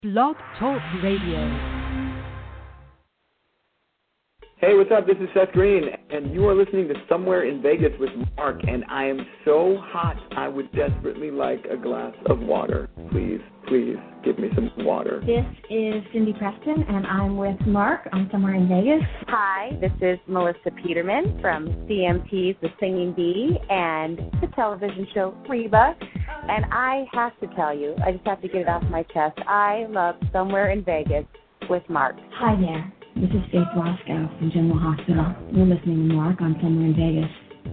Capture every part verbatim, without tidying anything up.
Blog Talk Radio. Hey, what's up? This is Seth Green, and you are listening to Somewhere in Vegas with Mark, and I am so hot, I would desperately like a glass of water. Please, please, give me some water. This is Cindy Preston, and I'm with Mark on Somewhere in Vegas. Hi, this is Melissa Peterman from C M T's The Singing Bee and the television show Reba. And I have to tell you, I just have to get it off my chest, I love Somewhere in Vegas with Mark. Hi there. This is Faith Roscoe from General Hospital. You're listening to Mark on Somewhere in Vegas.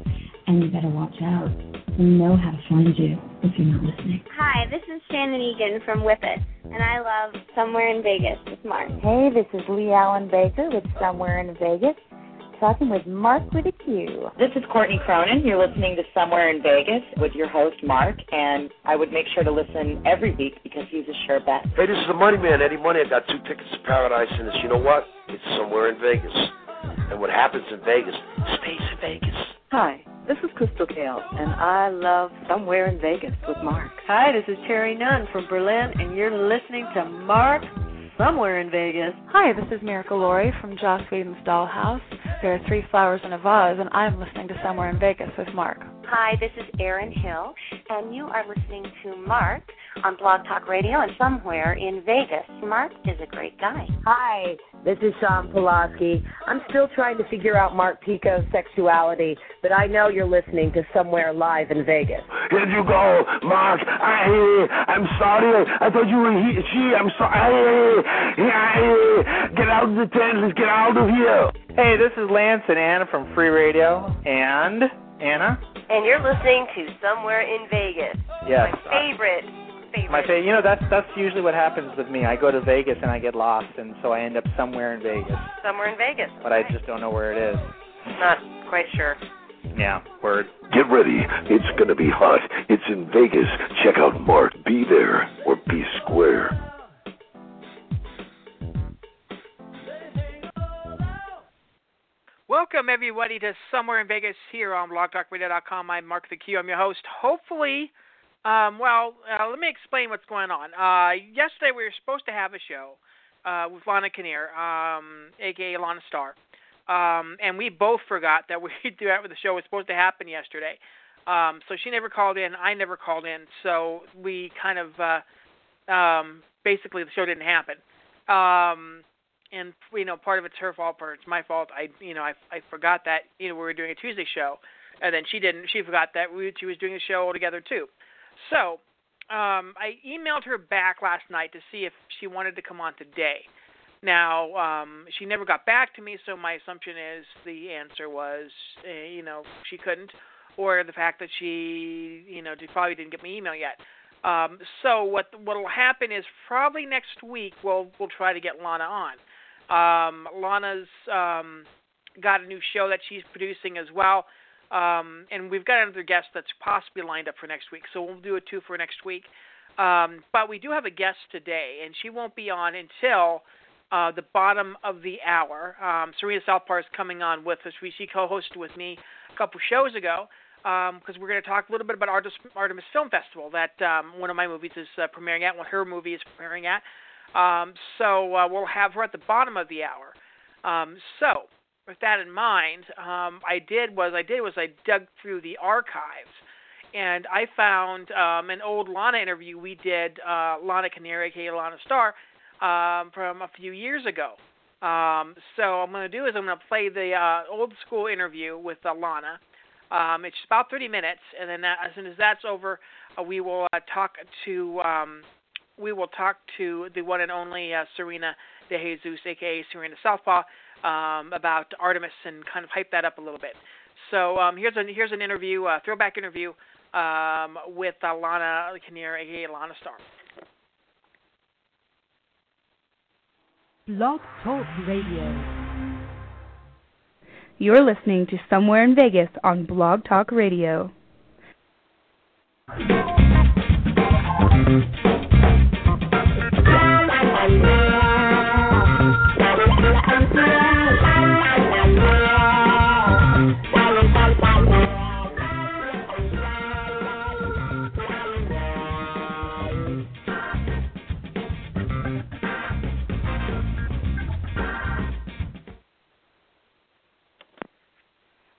And you better watch out. We know how to find you if you're not listening. Hi, this is Shannon Egan from Whippet, and I love Somewhere in Vegas with Mark. Hey, this is Lee Allen Baker with Somewhere in Vegas, talking with Mark with a Q. This is Courtney Cronin. You're listening to Somewhere in Vegas with your host, Mark, and I would make sure to listen every week because he's a sure bet. Hey, this is the Money Man, Eddie Money. I got two tickets to Paradise, and it's, you know what? It's Somewhere in Vegas. And what happens in Vegas stays in Vegas. Hi, this is Crystal Gale, and I love Somewhere in Vegas with Mark. Hi, this is Terry Nunn from Berlin, and you're listening to Mark Somewhere in Vegas. Hi, this is Miracle Laurie from Joss Whedon's Dollhouse. There are three flowers in a vase, and I'm listening to Somewhere in Vegas with Mark. Hi, this is Erin Hill, and you are listening to Mark on Blog Talk Radio and Somewhere in Vegas. Mark is a great guy. Hi, this is Sean Pulaski. I'm still trying to figure out Mark Pico's sexuality, but I know you're listening to Somewhere Live in Vegas. Here you go, Mark. I, I'm sorry. I thought you were he, she. I'm sorry. I, I, get out of the tent. Let's get out of here. Hey, this is Lance and Anna from Free Radio. And Anna? And you're listening to Somewhere in Vegas. Yes. My favorite. Favorite. My favorite. You know, that's that's usually what happens with me. I go to Vegas and I get lost, and so I end up somewhere in Vegas. Somewhere in Vegas. But right. I just don't know where it is. Not quite sure. Yeah, word. Get ready. It's going to be hot. It's in Vegas. Check out Mark. Be there or be square. Welcome, everybody, to Somewhere in Vegas here on blog talk radio dot com. I'm Mark the Q. I'm your host. Hopefully, um, well, uh, let me explain what's going on. Uh, yesterday, we were supposed to have a show uh, with Lana Kinnear, um, a k a. Lana Star. Um, and we both forgot that we that the show was supposed to happen yesterday. Um, so she never called in. I never called in. So we kind of, uh, um, basically, the show didn't happen. Um And, you know, part of it's her fault, part of it's my fault. I, you know, I, I forgot that, you know, we were doing a Tuesday show, and then she didn't. She forgot that we, she was doing a show altogether, too. So um, I emailed her back last night to see if she wanted to come on today. Now, um, she never got back to me, so my assumption is the answer was, uh, you know, she couldn't, or the fact that she, you know, probably didn't get my email yet. Um, so what what will happen is probably next week we'll we'll try to get Lana on. Um, Lana's um, got a new show that she's producing as well, um, and we've got another guest that's possibly lined up for next week, so we'll do a two for next week. Um, but we do have a guest today, and she won't be on until uh, the bottom of the hour. Um, Serena Southpar is coming on with us. She co-hosted with me a couple shows ago because um, we're going to talk a little bit about Artemis, Artemis Film Festival that um, one of my movies is uh, premiering at, one her movie is premiering at. Um, so uh, we'll have her at the bottom of the hour. Um, so with that in mind, um, I did was I did was I dug through the archives, and I found um, an old Lana interview we did, uh, Lana Kinnear, aka Lana Star, um, from a few years ago. Um, so what I'm going to do is I'm going to play the uh, old school interview with uh, Lana. Um, it's about thirty minutes, and then that, as soon as that's over, uh, we will uh, talk to. Um, We will talk to the one and only uh, Serena De Jesus, a k a. Serena Southpaw, um, about Artemis and kind of hype that up a little bit. So um, here's, a, here's an interview, a throwback interview um, with uh, Lana Kinnear, a k a. Lana Star. Blog Talk Radio. You're listening to Somewhere in Vegas on Blog Talk Radio.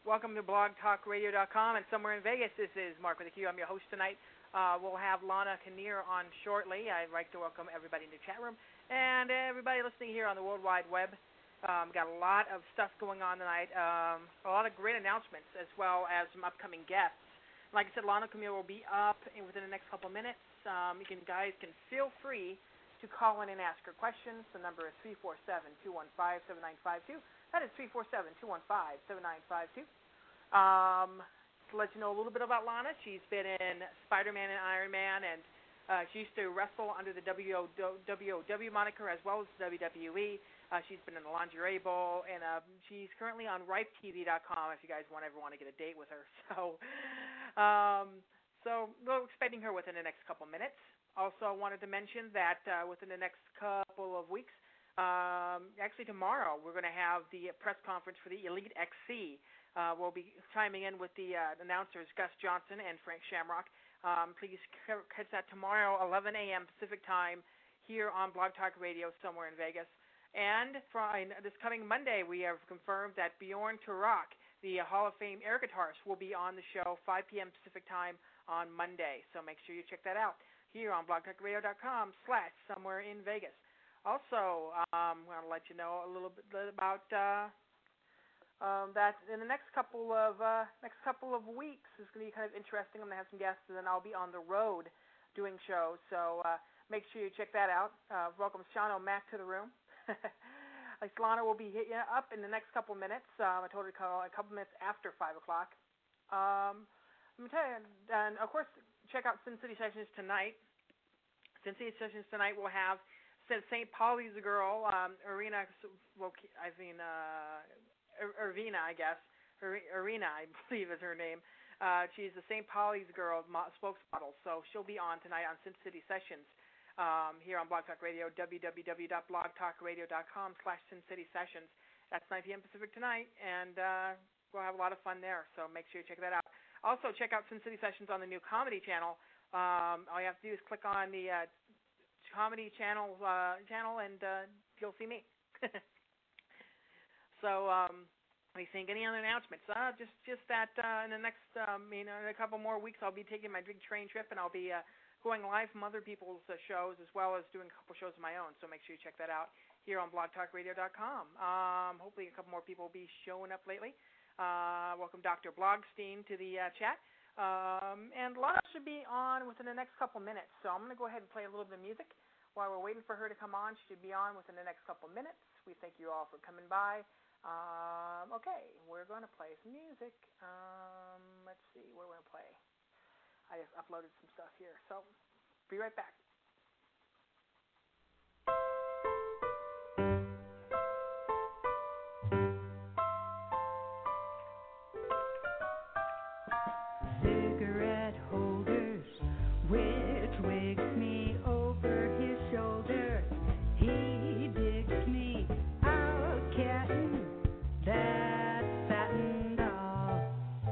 welcome to blog talk radio dot com and Somewhere in Vegas. This is Mark with the Q. I'm your host tonight. Uh, we'll have Lana Kinnear on shortly. I'd like to welcome everybody in the chat room and everybody listening here on the World Wide Web. Um, got a lot of stuff going on tonight, um, a lot of great announcements as well as some upcoming guests. Like I said, Lana Kinnear will be up in, within the next couple minutes. Um, you can guys can feel free to call in and ask her questions. The number is three four seven, two one five, seven nine five two. That is three four seven, two one five, seven nine five two. Um, to let you know a little bit about Lana, she's been in Spider-Man and Iron Man, and uh, she used to wrestle under the W O W moniker as well as W W E. Uh, she's been in the Lingerie Bowl, and uh, she's currently on ripe T V dot com if you guys want ever want to get a date with her. So, um, so we're expecting her within the next couple minutes. Also, I wanted to mention that uh, within the next couple of weeks, um, actually tomorrow, we're going to have the press conference for the Elite X C. Uh, we'll be chiming in with the uh, announcers Gus Johnson and Frank Shamrock. Um, please catch that tomorrow, eleven a.m. Pacific time, here on Blog Talk Radio, Somewhere in Vegas. And for, uh, this coming Monday, we have confirmed that Bjorn Turok, the uh, Hall of Fame air guitarist, will be on the show five p.m. Pacific time on Monday. So make sure you check that out here on blog talk radio dot com slash Somewhere in Vegas. Also, um, I want to let you know a little bit about. Uh, Um, that in the next couple of uh, next couple of weeks is going to be kind of interesting. I'm going to have some guests, and then I'll be on the road doing shows. So uh, make sure you check that out. Uh, welcome Sean O'Mac to the room. Lana will be hitting up in the next couple of minutes. Um, I told her to call a couple minutes after five o'clock. Um, let me tell you, and of course, check out Sin City Sessions tonight. Sin City Sessions tonight will have Saint Pauli's Girl, um, Irina. Well, I mean. Uh, Irvina, I guess. Irina, I believe is her name. Uh, she's the Saint Pauli's Girl mo- spokesmodel, so she'll be on tonight on Sin City Sessions um, here on Blog Talk Radio, w w w dot blog talk radio dot com slash Sin City Sessions. That's nine p.m. Pacific tonight, and uh, we'll have a lot of fun there, so make sure you check that out. Also, check out Sin City Sessions on the new comedy channel. Um, all you have to do is click on the uh, comedy channel, uh, channel, and uh, you'll see me. So, um, I think any other announcements? Uh, just, just that uh, in the next, um, you know, in a couple more weeks, I'll be taking my big train trip, and I'll be uh, going live from other people's uh, shows as well as doing a couple shows of my own. So make sure you check that out here on blog talk radio dot com. Um, hopefully, a couple more people will be showing up lately. Uh, welcome, Doctor Blogstein, to the uh, chat. Um, and Lana should be on within the next couple minutes. So I'm going to go ahead and play a little bit of music while we're waiting for her to come on. She should be on within the next couple minutes. We thank you all for coming by. Um, okay, we're going to play some music. Um, let's see, what do we want to play? I just uploaded some stuff here, so be right back. Cigarette holders, which wakes me over his shoulder. He digs me out, cattin'. That satin doll.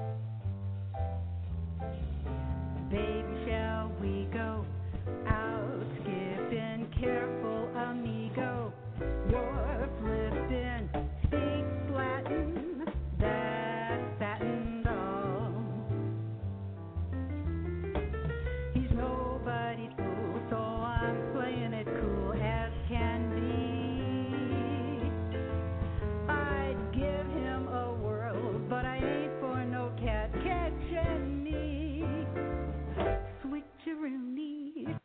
Baby, shall we go out skipping? Careful, amigo. You're flipping, speak Latin. That satin doll. He's nobody's fool, so I'm playing it cool as can be. Give him a whirl, but I ain't for no cat catching me. Switcheroony.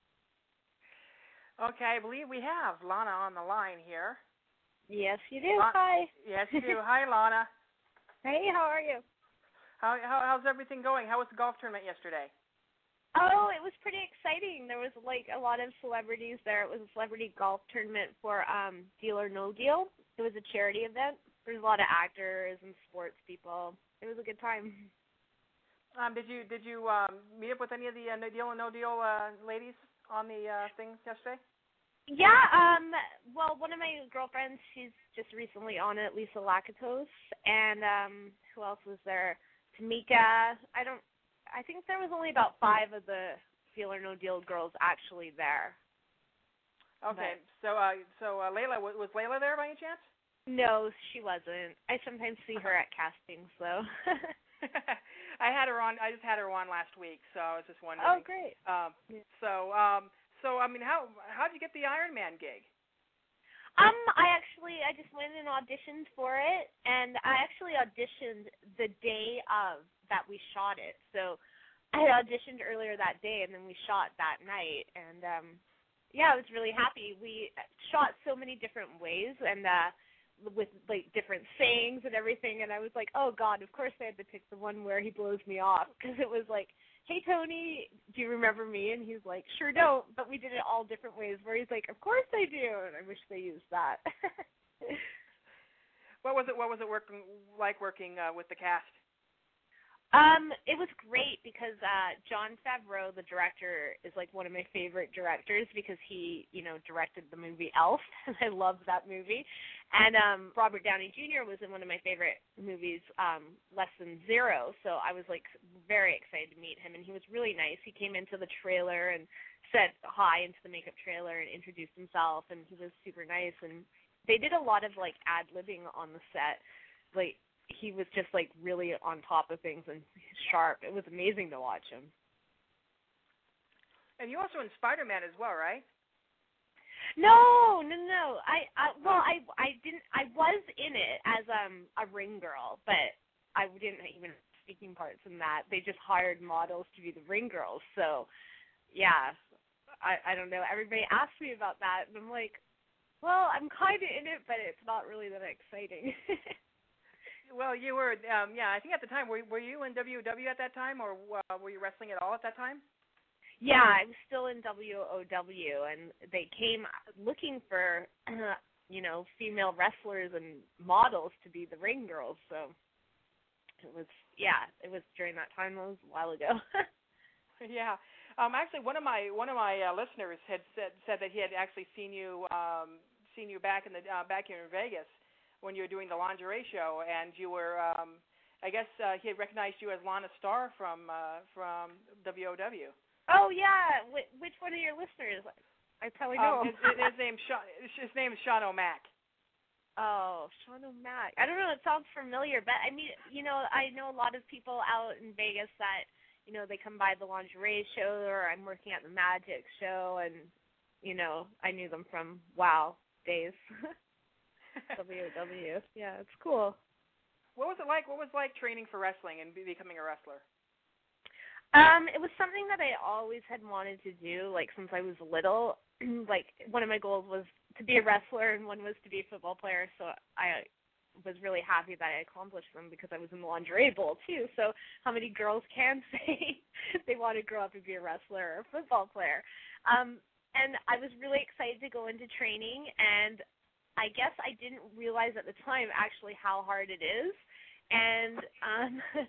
Okay, I believe we have Lana on the line here. Yes, you do. La- Hi. Yes, you do. Hi, Lana. Hey, how are you? How, how how's everything going? How was the golf tournament yesterday? Oh, it was pretty exciting. There was like a lot of celebrities there. It was a celebrity golf tournament for um, Deal or No Deal. It was a charity event. There's a lot of actors and sports people. It was a good time. Um, did you did you um, meet up with any of the uh, No Deal or No Deal uh, ladies on the uh, thing yesterday? Yeah. Um. Well, one of my girlfriends, she's just recently on it, Lisa Lakatos, and um, who else was there? Tamika. I don't. I think there was only about five of the Deal or No Deal girls actually there. Okay. But, so uh, so uh, Layla was, was Layla there by any chance? No, she wasn't. I sometimes see her at castings, though. I had her on. I just had her on last week, so I was just wondering. Oh, great. Um, so, um, so I mean, how how did you get the Iron Man gig? Um, I actually I just went and auditioned for it, and I actually auditioned the day of that we shot it. So I had auditioned earlier that day, and then we shot that night, and um, yeah, I was really happy. We shot so many different ways, and uh. with like different sayings and everything, and I was like, oh God, of course I had to pick the one where he blows me off, because it was like, hey Tony, do you remember me? And he's like, sure don't, but we did it all different ways, where he's like, of course I do, and I wish they used that. What was it? What was it working like working uh, with the cast? Um, it was great because uh, Jon Favreau, the director, is like one of my favorite directors because he, you know, directed the movie Elf, and I love that movie. And um, Robert Downey Junior was in one of my favorite movies, um, Less Than Zero. So I was like very excited to meet him, and he was really nice. He came into the trailer and said hi into the makeup trailer and introduced himself, and he was super nice. And they did a lot of like ad-libbing on the set, like. He was just like really on top of things and sharp. It was amazing to watch him. And you also in Spider-Man as well, right? No, no, no. I, I well, I, I didn't. I was in it as um a ring girl, but I didn't even have speaking parts in that. They just hired models to be the ring girls. So, yeah, I, I don't know. Everybody asked me about that, and I'm like, well, I'm kind of in it, but it's not really that exciting. Well, you were, um, yeah, I think at the time, were, were you in W O W at that time, or uh, were you wrestling at all at that time? Yeah, I was still in W O W, and they came looking for, uh, you know, female wrestlers and models to be the ring girls, so it was, yeah, it was during that time. It was a while ago. Yeah. Um, actually, one of my one of my uh, listeners had said said that he had actually seen you um, seen you back in the uh, back here in Vegas when you were doing the lingerie show, and you were, um, I guess uh, he had recognized you as Lana Starr from uh, from W O W. Oh yeah, Wh- which one of your listeners? I probably know. Um, his, his name Sean, his name is Sean O'Mac. Oh, Sean O'Mac. I don't know. It sounds familiar, but I mean, you know, I know a lot of people out in Vegas that, you know, they come by the lingerie show, or I'm working at the Magic show, and you know, I knew them from WoW days. W O W. Yeah, it's cool. What was it like? What was it like training for wrestling and be becoming a wrestler? Um, it was something that I always had wanted to do, like since I was little. Like one of my goals was to be a wrestler, and one was to be a football player. So I was really happy that I accomplished them because I was in the lingerie bowl too. So how many girls can say they want to grow up and be a wrestler or a football player? Um, and I was really excited to go into training, and I guess I didn't realize at the time actually how hard it is, and um,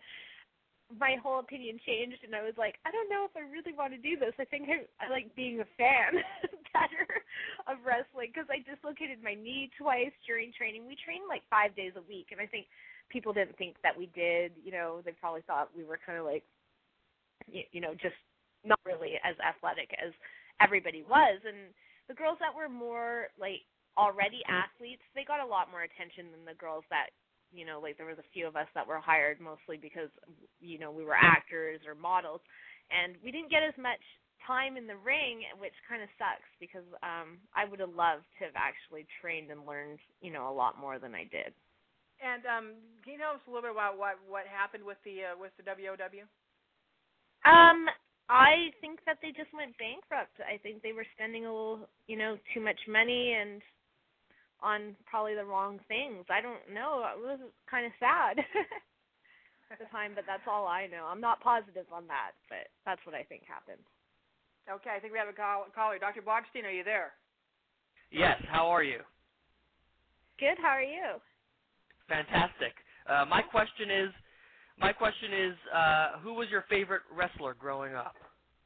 my whole opinion changed, and I was like, I don't know if I really want to do this. I think I, I like being a fan better of wrestling, because I dislocated my knee twice during training. We trained like five days a week, and I think people didn't think that we did. You know, they probably thought we were kind of like, you know, just not really as athletic as everybody was. And the girls that were more like already athletes, they got a lot more attention than the girls that, you know, like there was a few of us that were hired mostly because, you know, we were actors or models, and we didn't get as much time in the ring, which kind of sucks because um, I would have loved to have actually trained and learned, you know, a lot more than I did. And um, can you tell us a little bit about what what happened with the uh, with the W O W? Um, I think that they just went bankrupt. I think they were spending a little, you know, too much money and on probably the wrong things. I don't know. It was kind of sad at the time, but that's all I know. I'm not positive on that, but that's what I think happened. Okay, I think we have a call, caller. Doctor Blogstein, are you there? Yes, how are you? Good, how are you? Fantastic. Uh, my question is, my question is, uh, who was your favorite wrestler growing up?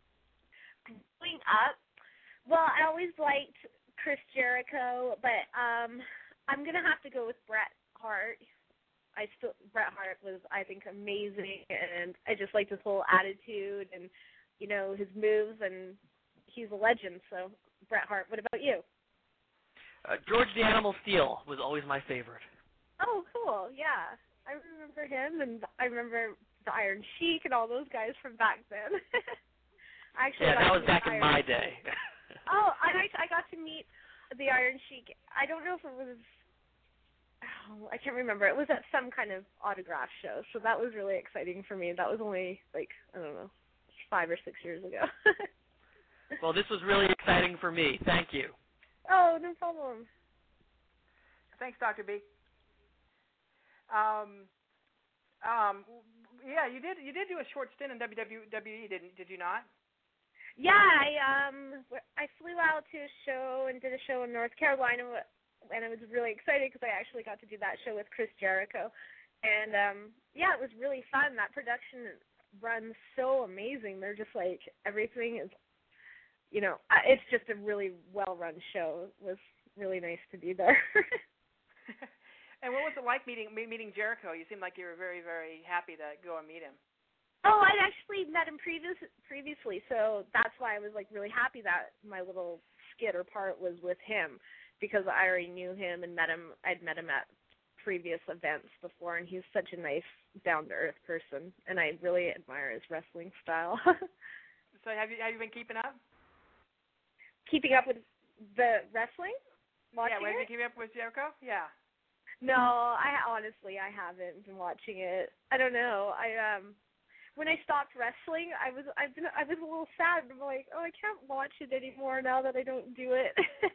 Growing up? Well, I always liked Chris Jericho, but um, I'm gonna have to go with Bret Hart. I still Bret Hart was, I think, amazing, and I just liked his whole attitude and, you know, his moves, and he's a legend. So Bret Hart. What about you? Uh, George the Animal Steel was always my favorite. Oh, cool. Yeah. I remember him, and I remember the Iron Sheik and all those guys from back then. I actually yeah, got that to was meet back in Iron my Sheik. day. Oh, I I got to meet the Iron Sheik. I don't know if it was, oh, I can't remember. It was at some kind of autograph show, so that was really exciting for me. That was only, like, I don't know, five or six years ago. Well, this was really exciting for me. Thank you. Oh, no problem. Thanks, Doctor B. Um, um, yeah, you did. You did do a short stint in W W E, didn't? Did you not? Yeah, I um, I flew out to a show and did a show in North Carolina, and I was really excited because I actually got to do that show with Chris Jericho, and um, yeah, it was really fun. That production runs so amazing. They're just like everything is, you know, it's just a really well-run show. It was really nice to be there. And what was it like meeting meeting Jericho? You seemed like you were very, very happy to go and meet him. Oh, I'd actually met him previous previously, so that's why I was like really happy that my little skit or part was with him, because I already knew him and met him. I'd met him at previous events before, and he's such a nice, down-to-earth person, and I really admire his wrestling style. So have you have you been keeping up? Keeping up with the wrestling? Watching yeah, have it? you keeping up with Jericho? Yeah. No, I honestly I haven't been watching it. I don't know. I um when I stopped wrestling, I was I've been I was a little sad. I'm like, oh, I can't watch it anymore now that I don't do it.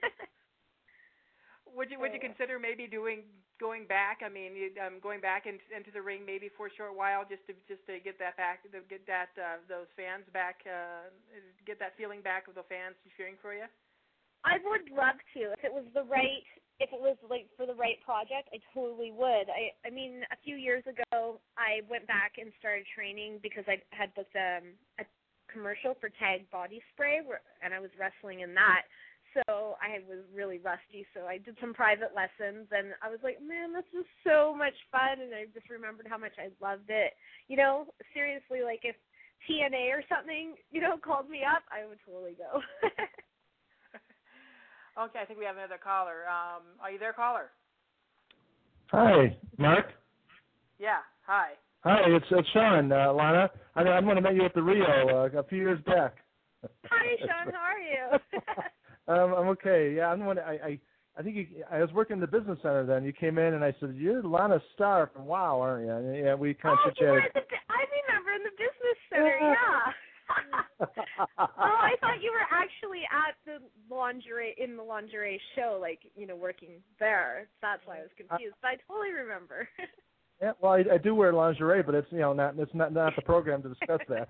would you would you consider maybe doing going back? I mean, you, um, going back in, into the ring maybe for a short while just to just to get that back, to get that uh, those fans back, uh, get that feeling back of the fans cheering for you. I would love to if it was the right. If it was like for the right project, I totally would. I I mean, a few years ago, I went back and started training because I had booked um, a commercial for Tag Body Spray, where, and I was wrestling in that. So I was really rusty. So I did some private lessons, and I was like, man, this was so much fun. And I just remembered how much I loved it. You know, seriously, like if T N A or something, you know, called me up, I would totally go. Okay, I think we have another caller. Um, are you there, caller? Hi, Mark. Yeah, hi. Hi, it's, it's Sean, uh, Lana. I, I'm going to meet you at the Rio uh, a few years back. Hi, Sean. How are you? um, I'm okay. Yeah, I'm the one. I I, I think you, I was working in the business center then. You came in and I said, "You're Lana Starr from WOW, aren't you?" And, yeah, we kind oh, of chit-chatted. I remember in the business center. Yeah. Oh, I thought you were actually at the lingerie in the lingerie show, like you know, working there. That's why I was confused. But I totally remember. Yeah, well, I, I do wear lingerie, but it's you know not it's not not the program to discuss that.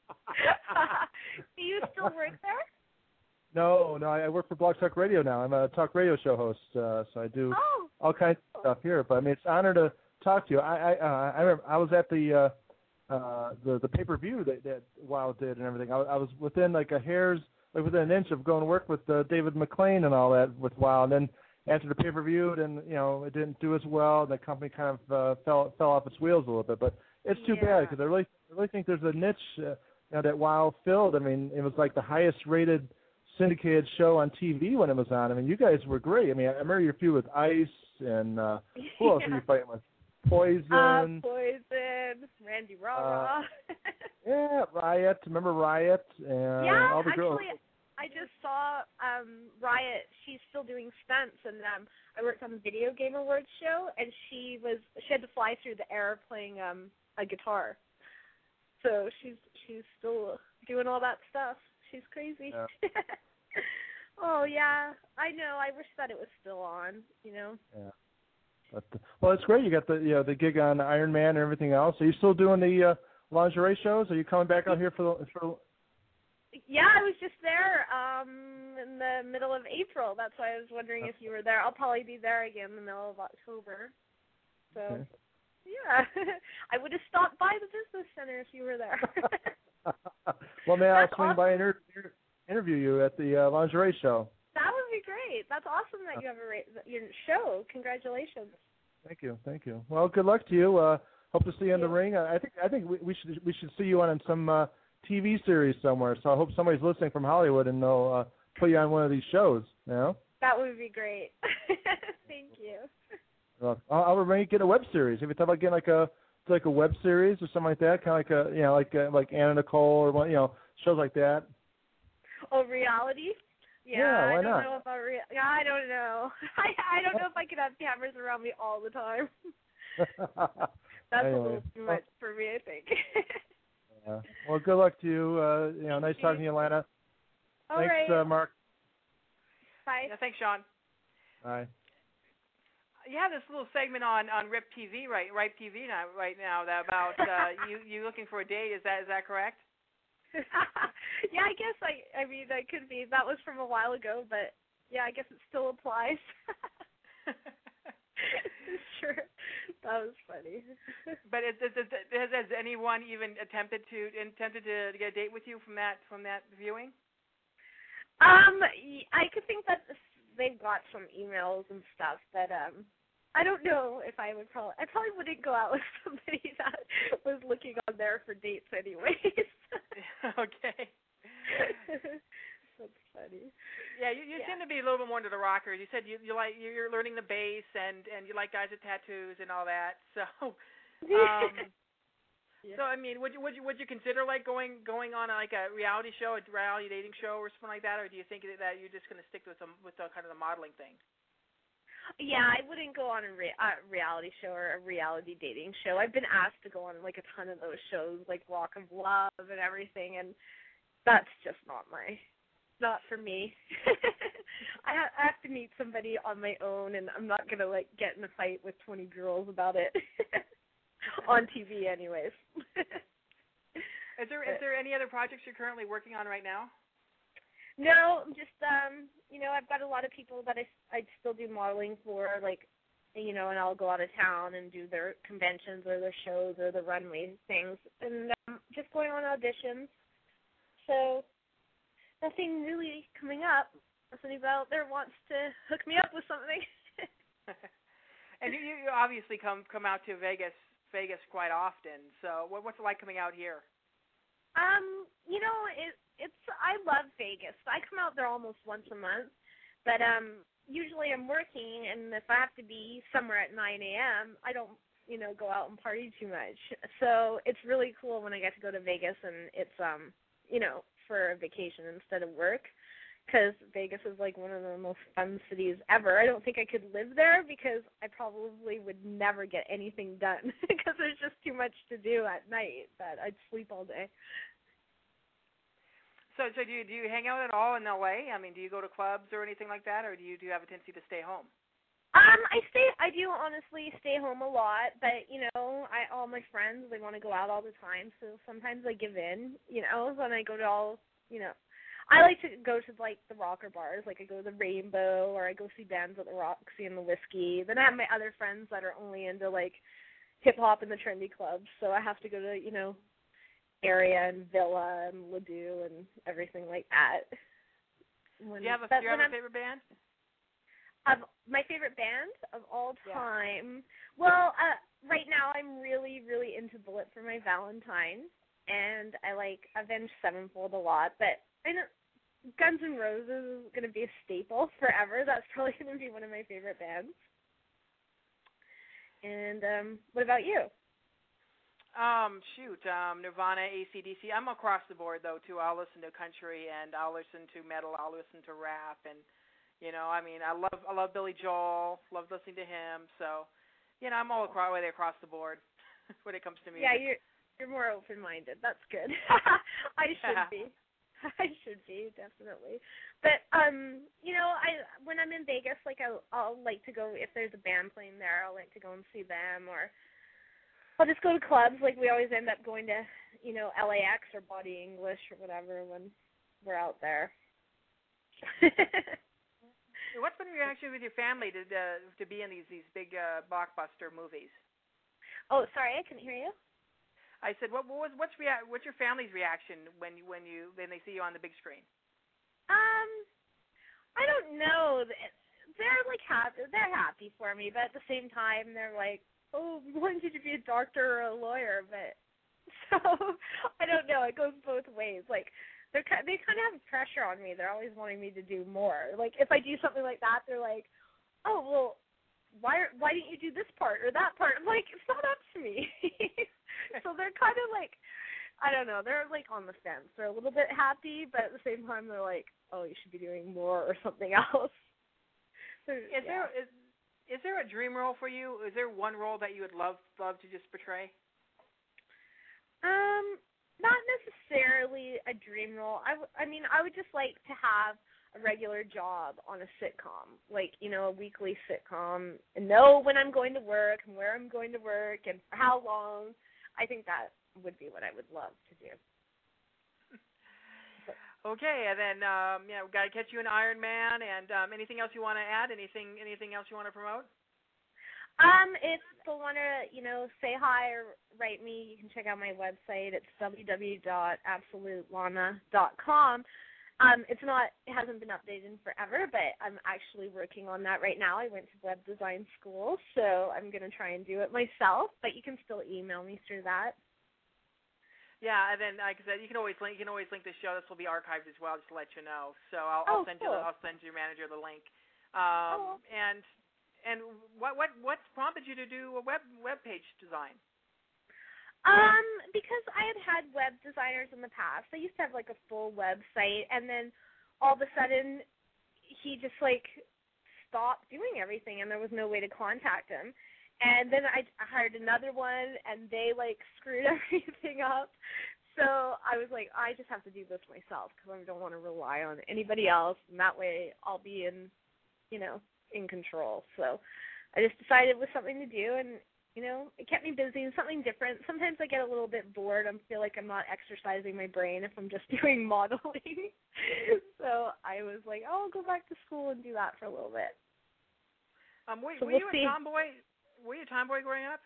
Do you still work there? No, no, I work for Blog Talk Radio now. I'm a talk radio show host, uh, so I do oh. all kinds of stuff here. But I mean, it's an honor to talk to you. I I uh, I remember I was at the. Uh, Uh, the the pay per view that, that WOW did and everything. I, I was within like a hair's like within an inch of going to work with uh, David McLean and all that with WOW. And then after the pay per view, then you know it didn't do as well. And the company kind of uh, fell fell off its wheels a little bit. But it's too yeah. bad because I really I really think there's a niche uh, you know, that WOW filled. I mean, it was like the highest rated syndicated show on T V when it was on. I mean, you guys were great. I mean, I remember your feud with Ice and uh, who else yeah. were you fighting with? Poison. Uh, Poison, Randy Rara. Uh, yeah, Riot. Remember Riot? And yeah, all the girls. actually, I just saw um, Riot. She's still doing stunts, and um, I worked on the Video Game Awards show, and she was she had to fly through the air playing um, a guitar. So she's she's still doing all that stuff. She's crazy. Yeah. Oh yeah, I know. I wish that it was still on. You know. Yeah. But, well, it's great. You got the you know the gig on Iron Man and everything else. Are you still doing the uh, lingerie shows? Are you coming back out here for the, for? Yeah, I was just there um, in the middle of April. That's why I was wondering if you were there. I'll probably be there again in the middle of October. So, okay. Yeah, I would have stopped by the business center if you were there. Well, may I swing awesome. by and inter- interview you at the uh, lingerie show? That would be great. That's awesome that you have a ra- your show. Congratulations. Thank you, thank you. Well, good luck to you. Uh, hope to see you in the ring. I think I think we, we should we should see you on in some uh, T V series somewhere. So I hope somebody's listening from Hollywood and they'll uh, put you on one of these shows. You know? That would be great. Thank you. Well, I'll, I'll make it a web series. If you thought about getting like a like a web series or something like that, kind of like a you know like uh, like Anna Nicole or you know shows like that. Oh, reality? Yeah, Yeah, why I don't not? know about real. Yeah, I don't know. I I don't know if I could have cameras around me all the time. That's Anyway. a little too much for me, I think. Yeah. Well, good luck to you. Uh, you know, nice talking to you, Lana. All Thanks, right. uh, Mark. Bye. Yeah, thanks, Sean. Bye. You have this little segment on on R I P T V right right T V now right now that about uh, you you looking for a date. Is that is that correct? Yeah, I guess I I mean that could be. That was from a while ago, but yeah, I guess it still applies. Sure, that was funny. But is, is, is, has, has anyone even attempted to attempted to, to get a date with you from that from that viewing? Um, I could think that they've got some emails and stuff, but um, I don't know if I would probably. I probably wouldn't go out with somebody that was looking on there for dates, anyways. Okay. That's funny. Yeah, you, you Yeah. seem to be a little bit more into the rockers. You said you you like you're learning the bass and and you like guys with tattoos and all that. So, um, Yeah. so I mean, would you would you would you consider like going going on like a reality show, a reality dating show, or something like that, or do you think that you're just going to stick with some with the kind of the modeling thing? Yeah, I wouldn't go on a re- uh, reality show or a reality dating show. I've been asked to go on like a ton of those shows, like Walk of Love and everything, and that's just not my. Not for me. I, ha- I have to meet somebody on my own, and I'm not gonna like get in a fight with twenty girls about it on T V, anyways. Is there is there any other projects you're currently working on right now? No, just um, you know, I've got a lot of people that I I still do modeling for, like, you know, and I'll go out of town and do their conventions or their shows or the runway things, and um, just going on auditions. So. Nothing really coming up. If anybody out there wants to hook me up with something. And you, you obviously come come out to Vegas Vegas quite often. So what, what's it like coming out here? Um, you know, it it's I love Vegas. I come out there almost once a month, but um, usually I'm working, and if I have to be somewhere at nine a.m., I don't you know go out and party too much. So it's really cool when I get to go to Vegas, and it's um you know. for a vacation instead of work, because Vegas is like one of the most fun cities ever. I don't think I could live there because I probably would never get anything done because there's just too much to do at night that I'd sleep all day. So, so do you do you hang out at all in L A? I mean, do you go to clubs or anything like that, or do you do you have a tendency to stay home? Um, I stay. I do honestly stay home a lot, but you know, I all my friends they want to go out all the time, so sometimes I give in. You know, when I go to all, you know, I like to go to like the rocker bars, like I go to the Rainbow, or I go see bands at the Roxy and the Whiskey. Then I have my other friends that are only into like hip hop and the trendy clubs, so I have to go to you know, Area and Villa and Ladue and everything like that. When, do you have a, but do you have a I'm, favorite band? Of my favorite band of all Yeah. time. Well, uh, right now I'm really, really into Bullet for My Valentine, and I like Avenged Sevenfold a lot. But I know Guns N' Roses is going to be a staple forever. That's probably going to be one of my favorite bands. And um, what about you? Um, shoot, um, Nirvana, A C D C. I'm across the board though too. I'll listen to country and I'll listen to metal. I'll listen to rap and. You know, I mean, I love I love Billy Joel, love listening to him. So, you know, I'm all across, way across the board when it comes to music. Yeah, you're you're more open-minded. That's good. I should Yeah. be. I should be definitely. But um, you know, I when I'm in Vegas, like I'll, I'll like to go if there's a band playing there. I'll like to go and see them, or I'll just go to clubs. Like we always end up going to, you know, L A X or Body English or whatever when we're out there. What's been your reaction with your family to uh, to be in these these big uh, blockbuster movies? Oh, sorry, I couldn't hear you. I said, what, what was what's rea- what's your family's reaction when you when you when they see you on the big screen? Um, I don't know. They're like happy. They're happy for me, but at the same time, they're like, "Oh, we want you to be a doctor or a lawyer." But so I don't know. It goes both ways. Like they're they kind of have pressure on me. They're always wanting me to do more. Like if I do something like that, they're like, "Oh, well, why why didn't you do this part or that part?" I'm like, "It's not up to me." So they're kind of like, I don't know. They're like on the fence. They're a little bit happy, but at the same time, they're like, "Oh, you should be doing more or something else." So, is yeah. there is is there a dream role for you? Is there one role that you would love love to just portray? Um, not necessarily a dream role. I, w- I mean, I would just like to have a regular job on a sitcom, like, you know, a weekly sitcom, and know when I'm going to work and where I'm going to work and for how long. I think that would be what I would love to do. Okay, and then, um, yeah, we've got to catch you in Iron Man, and um, anything else you want to add? Anything anything else you want to promote? Um, if people want to, you know, say hi or write me, you can check out my website. It's w w w dot absolute lana dot com. Um, it's not, it hasn't been updated in forever, but I'm actually working on that right now. I went to web design school, so I'm going to try and do it myself, but you can still email me through that. Yeah, and then like I said, you can always link. You can always link the show. This will be archived as well, just to let you know. So I'll, I'll Oh, send cool. you. The, I'll send your manager the link. Um, oh. And and what what what prompted you to do a web web page design? Um, because I had had web designers in the past. I used to have like a full website, and then all of a sudden he just like stopped doing everything, and there was no way to contact him. And then I hired another one, and they like screwed everything up. So I was like, I just have to do this myself because I don't want to rely on anybody else, and that way I'll be in, you know, in control. So I just decided it was something to do, and you know, it kept me busy and something different. Sometimes I get a little bit bored. I feel like I'm not exercising my brain if I'm just doing modeling. So I was like, oh, I'll go back to school and do that for a little bit. Um, were, so were we'll you see. a tomboy? Were you a tomboy growing up?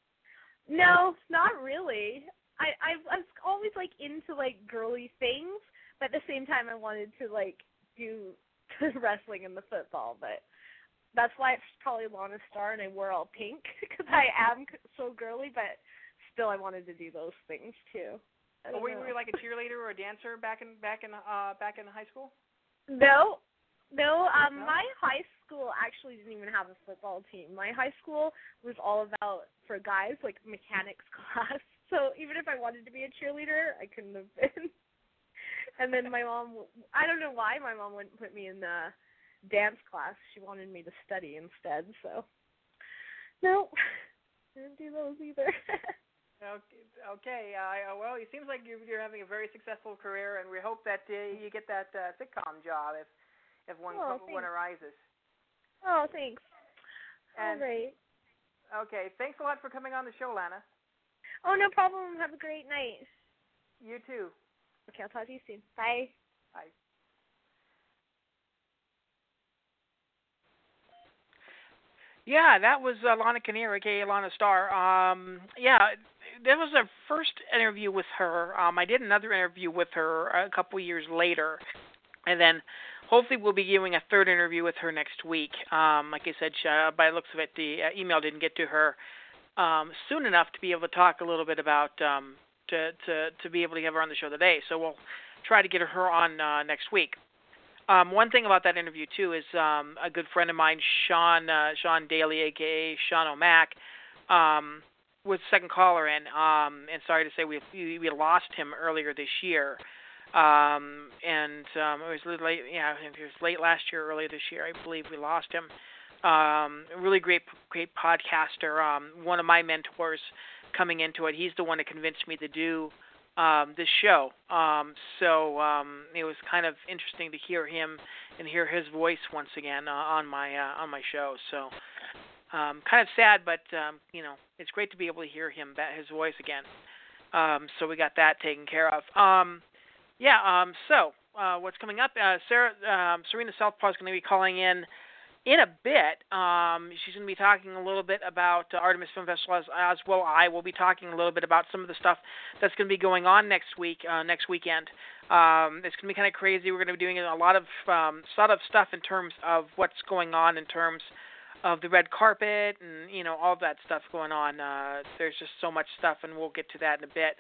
No, not really. I, I I was always like into like girly things, but at the same time I wanted to like do the wrestling and the football, but that's why it's probably Lana Star and I wore all pink because I am so girly, but still I wanted to do those things too. Well, were, you, were you like a cheerleader or a dancer back in back in uh back in high school? No, no. Um, no? My high school actually didn't even have a football team. My high school was all about for guys like mechanics class. So even if I wanted to be a cheerleader, I couldn't have been. And then my mom, I don't know why my mom wouldn't put me in the dance class. She wanted me to study instead. So no, didn't do those either. Okay. okay. Uh, well, it seems like you're, you're having a very successful career, and we hope that uh, you get that uh, sitcom job if if one oh, one arises. Oh, thanks. And, All right. Okay. Thanks a lot for coming on the show, Lana. Oh, no problem. Have a great night. You too. Okay, I'll talk to you soon. Bye. Bye. Yeah, that was uh, Lana Kinnear, aka Lana Star. Um, yeah, that was our first interview with her. Um, I did another interview with her a couple years later, and then hopefully we'll be doing a third interview with her next week. Um, like I said, she, uh, by the looks of it, the uh, email didn't get to her um, soon enough to be able to talk a little bit about um, to to to be able to have her on the show today. So we'll try to get her on uh, next week. Um, one thing about that interview too is um, a good friend of mine, Sean uh, Sean Daly, aka Sean O'Mac, um, was the second caller in. Um, and sorry to say, we we lost him earlier this year. Um, and um, it was late, yeah, it was late last year, earlier this year, I believe we lost him. Um, a really great, great podcaster. Um, one of my mentors coming into it. He's the one that convinced me to do um, this show. Um, so um, it was kind of interesting to hear him and hear his voice once again uh, on my uh, on my show. So um, kind of sad, but um, you know, it's great to be able to hear him, his voice again. Um, so we got that taken care of. Um, Yeah, um, so uh, what's coming up? Uh, Sarah, um, Serena Southpaw is going to be calling in in a bit. Um, she's going to be talking a little bit about uh, Artemis Film Festival, as, as well I will be talking a little bit about some of the stuff that's going to be going on next week, uh, next weekend. Um, it's going to be kind of crazy. We're going to be doing a lot of um, sort of stuff in terms of what's going on in terms of the red carpet and, you know, all that stuff going on. Uh, there's just so much stuff, and we'll get to that in a bit.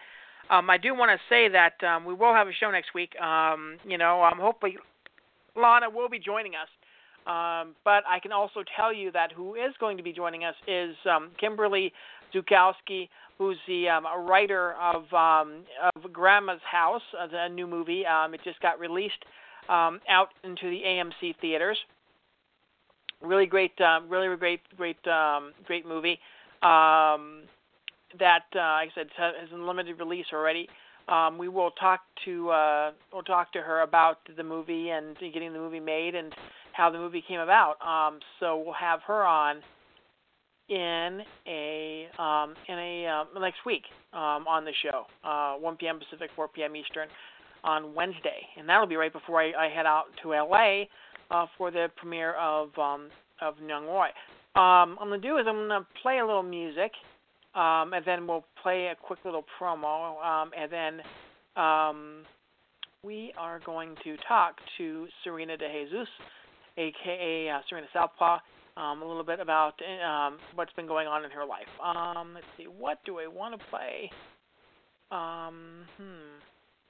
Um, I do want to say that um, we will have a show next week. Um, you know, um, hopefully Lana will be joining us. Um, but I can also tell you that who is going to be joining us is um, Kimberly Zukowski, who's the um, writer of um, of Grandma's House, uh, a new movie. Um, it just got released um, out into the A M C theaters. Really great, uh, really great, great, um, great movie. Um, that, uh, like I said, has a limited release already. Um, we will talk to uh, we'll talk to her about the movie and getting the movie made and how the movie came about. Um, so we'll have her on in a um, in a uh, next week um, on the show, uh, one p.m. Pacific, four p.m. Eastern, on Wednesday, and that'll be right before I, I head out to L A uh, for the premiere of um, of Young Roy. Um, I'm gonna do is I'm gonna play a little music. Um, and then we'll play a quick little promo, um, and then um, we are going to talk to Serena De Jesus, a k a. Uh, Serena Southpaw, um, a little bit about um, what's been going on in her life. Um, let's see, what do I want to play? Um, hmm.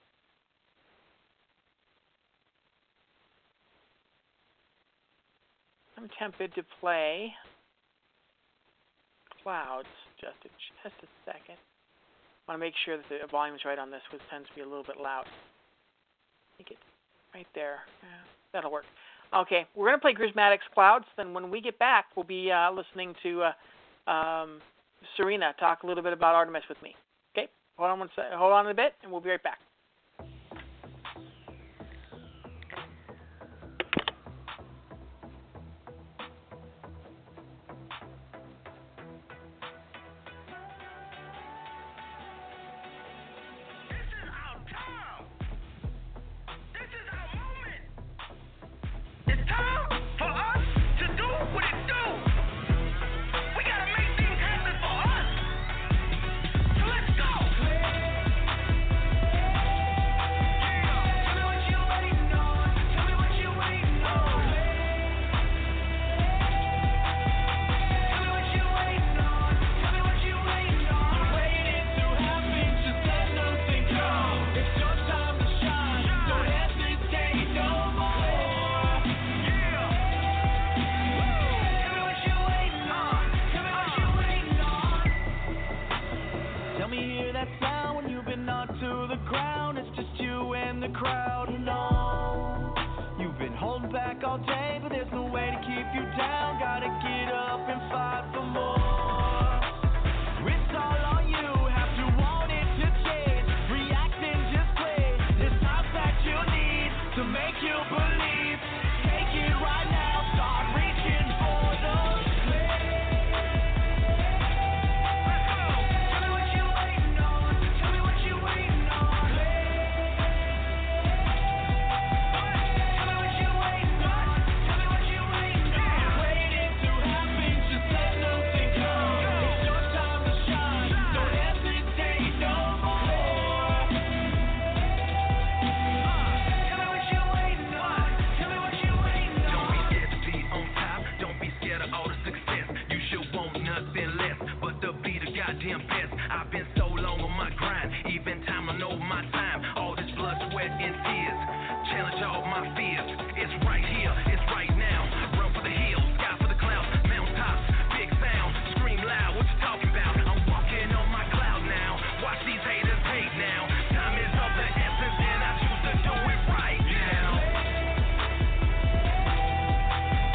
I'm tempted to play Clouds. Just a, just a second. I want to make sure that the volume is right on this, which tends to be a little bit loud. Make it right there. Yeah, that'll work. Okay, we're going to play Grismatic's Clouds. Then when we get back, we'll be uh, listening to uh, um, Serena talk a little bit about Artemis with me. Okay, hold on one sec. Hold on a bit, and we'll be right back.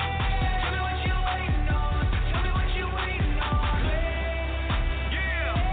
Yeah.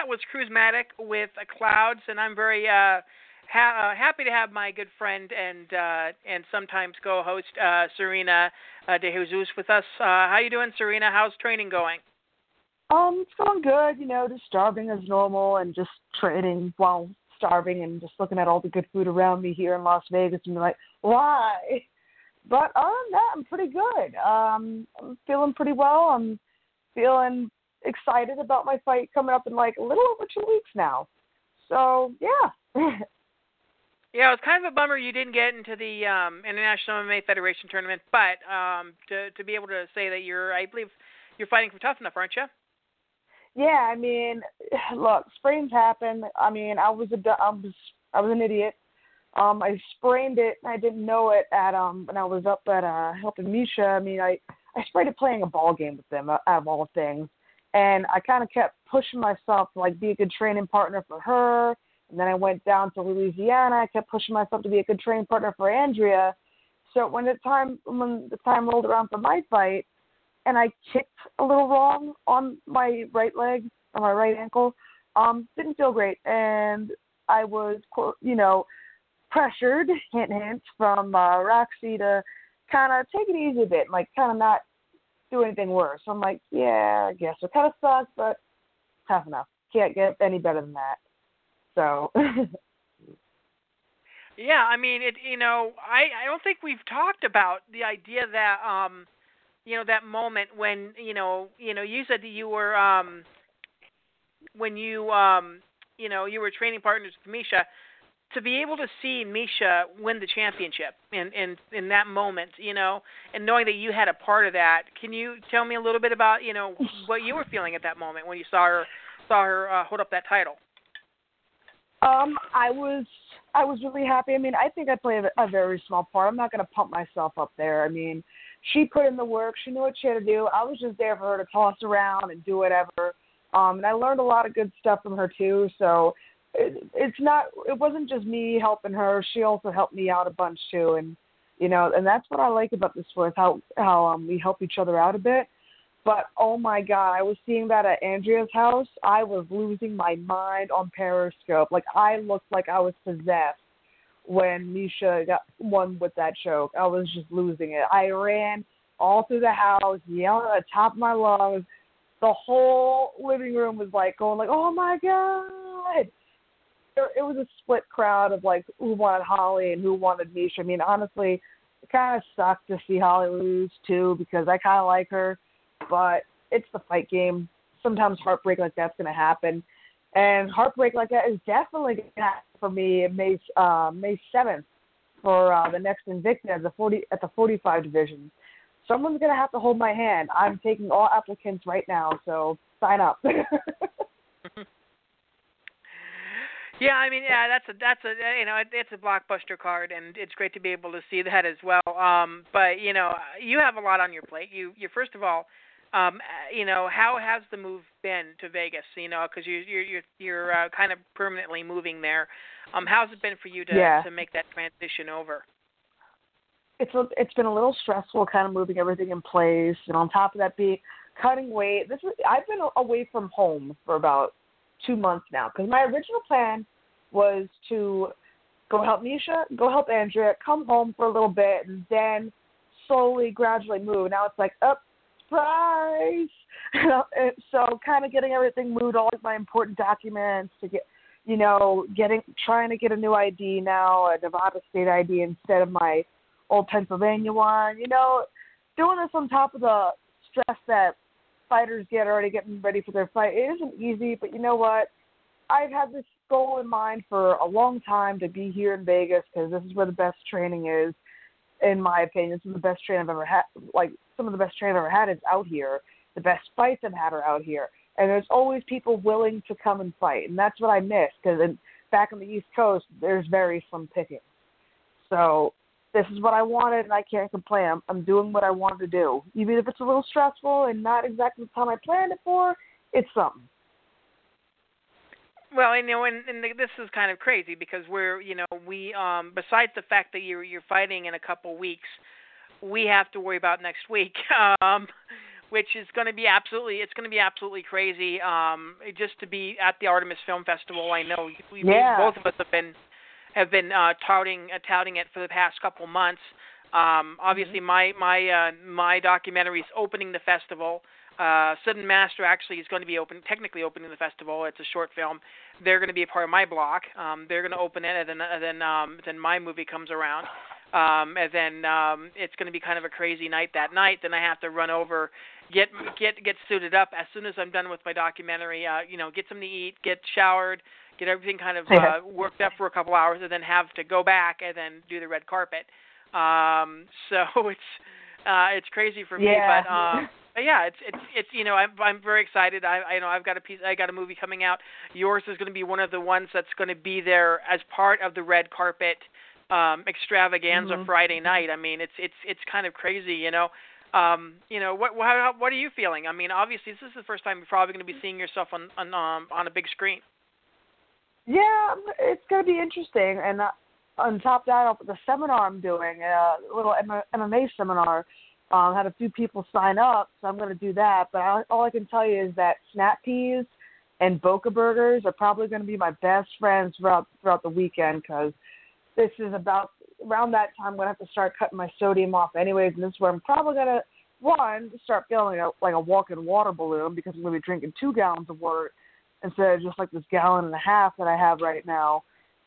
that was Cruisematic with uh, Clouds, and I'm very uh, ha- uh, happy to have my good friend and uh, and sometimes co-host uh, Serena uh, De Jesus with us. Uh, how you doing, Serena? How's training going? Um, it's going good. You know, just starving as normal and just training while starving and just looking at all the good food around me here in Las Vegas and be like, why? But other than that, I'm pretty good. Um, I'm feeling pretty well. I'm feeling excited about my fight coming up in like a little over two weeks now. So, yeah. Yeah, it was kind of a bummer you didn't get into the um, International M M A Federation tournament, but um, to to be able to say that you're, I believe, you're fighting for Tough Enough, aren't you? Yeah, I mean, look, sprains happen. I mean, I was a, I was, I was an idiot. Um, I sprained it, and I didn't know it at um when I was up at uh helping Misha. I mean, I I sprained it playing a ball game with them, out of all things, and I kind of kept pushing myself to like be a good training partner for her. And then I went down to Louisiana. I kept pushing myself to be a good training partner for Andrea. So when the time when the time rolled around for my fight, and I kicked a little wrong on my right leg or my right ankle, um, didn't feel great. And I was, you know, pressured, hint, hint, from uh, Roxy to kind of take it easy a bit, like kind of not do anything worse. So I'm like, yeah, I guess it kind of sucks, but tough enough. Can't get any better than that. So. Yeah, I mean, it. You know, I, I don't think we've talked about the idea that, um, you know, that moment when, you know, you know, you said that you were, um, when you, um, you know, you were training partners with Misha, to be able to see Misha win the championship in, in, in that moment, you know, and knowing that you had a part of that, can you tell me a little bit about, you know, what you were feeling at that moment when you saw her, saw her uh, hold up that title? Um, I was I was really happy. I mean, I think I played a, a very small part. I'm not going to pump myself up there. I mean, she put in the work. She knew what she had to do. I was just there for her to toss around and do whatever. Um, and I learned a lot of good stuff from her too. So it, it's not. It wasn't just me helping her. She also helped me out a bunch too. And you know, and that's what I like about this sport, how how um, we help each other out a bit. But, oh, my God, I was seeing that at Andrea's house. I was losing my mind on Periscope. Like, I looked like I was possessed when Misha got won with that choke. I was just losing it. I ran all through the house, yelling at the top of my lungs. The whole living room was, like, going like, oh, my God. It was a split crowd of, like, who wanted Holly and who wanted Misha. I mean, honestly, it kind of sucked to see Holly lose, too, because I kind of like her. But it's the fight game. Sometimes heartbreak like that's going to happen. And heartbreak like that is definitely going to happen for me in May, uh, May seventh for uh, the next Invicta at the, forty, at the forty-five division. Someone's going to have to hold my hand. I'm taking all applicants right now, so sign up. Yeah, I mean, yeah, that's a that's a you know it, it's a blockbuster card, and it's great to be able to see that as well. Um, but you know, you have a lot on your plate. You you first of all, um, you know, how has the move been to Vegas? You know, because you you're you're you're uh, kind of permanently moving there. Um, how's it been for you to yeah. to make that transition over? It's a, it's been a little stressful, kind of moving everything in place, and on top of that, being cutting weight. This is I've been away from home for about two months now, because my original plan was to go help Misha, go help Andrea, come home for a little bit, and then slowly, gradually move. Now it's like, up, oh, surprise! So kind of getting everything moved, all of my important documents to get, you know, getting, trying to get a new I D now, a Nevada State I D instead of my old Pennsylvania one. You know, doing this on top of the stress that fighters get already getting ready for their fight. It isn't easy, but you know what? I've had this goal in mind for a long time to be here in Vegas, because this is where the best training is, in my opinion. This is the best training I've ever had. Like, some of the best training I've ever had is out here. The best fights I've had are out here. And there's always people willing to come and fight. And that's what I miss, because back on the East Coast, there's very slim pickings. So this is what I wanted, and I can't complain. I'm, I'm doing what I wanted to do. Even if it's a little stressful and not exactly the time I planned it for, it's something. Well, you know, and, and this is kind of crazy, because we're, you know, we, um, besides the fact that you're you're fighting in a couple weeks, we have to worry about next week. Um, which is going to be absolutely it's going to be absolutely crazy. Um, just to be at the Artemis Film Festival. I know we, Yeah. both of us have been have been uh, touting uh, touting it for the past couple months. Um, obviously, my my uh, my documentary is opening the festival. Uh, Sudden Master actually is going to be open, technically opening the festival. It's a short film. They're going to be a part of my block. Um, they're going to open it, and then and then um, then my movie comes around, um, and then um, it's going to be kind of a crazy night that night. Then I have to run over, get get get suited up as soon as I'm done with my documentary. Uh, you know, get something to eat, get showered, get everything kind of uh, worked up for a couple hours, and then have to go back and then do the red carpet. Um, so it's uh, it's crazy for me, Yeah. but. Um, But yeah, it's it's it's you know I'm I'm very excited. I I know I've got a piece I got a movie coming out. Yours is going to be one of the ones that's going to be there as part of the red carpet um, extravaganza Mhm. Friday night. I mean, it's it's it's kind of crazy, you know. Um, you know what how, what are you feeling? I mean, obviously this is the first time you're probably going to be seeing yourself on on um, on a big screen. Yeah, it's going to be interesting. And uh, on top of that, the seminar I'm doing, uh, a little M M A seminar. Um, had a few people sign up, so I'm going to do that. But I, all I can tell you is that Snap Peas and Boca Burgers are probably going to be my best friends throughout throughout the weekend, because this is about around that time I'm going to have to start cutting my sodium off anyways, and this is where I'm probably going to, one, start feeling a, like a walking water balloon, because I'm going to be drinking two gallons of water instead of just like this gallon and a half that I have right now.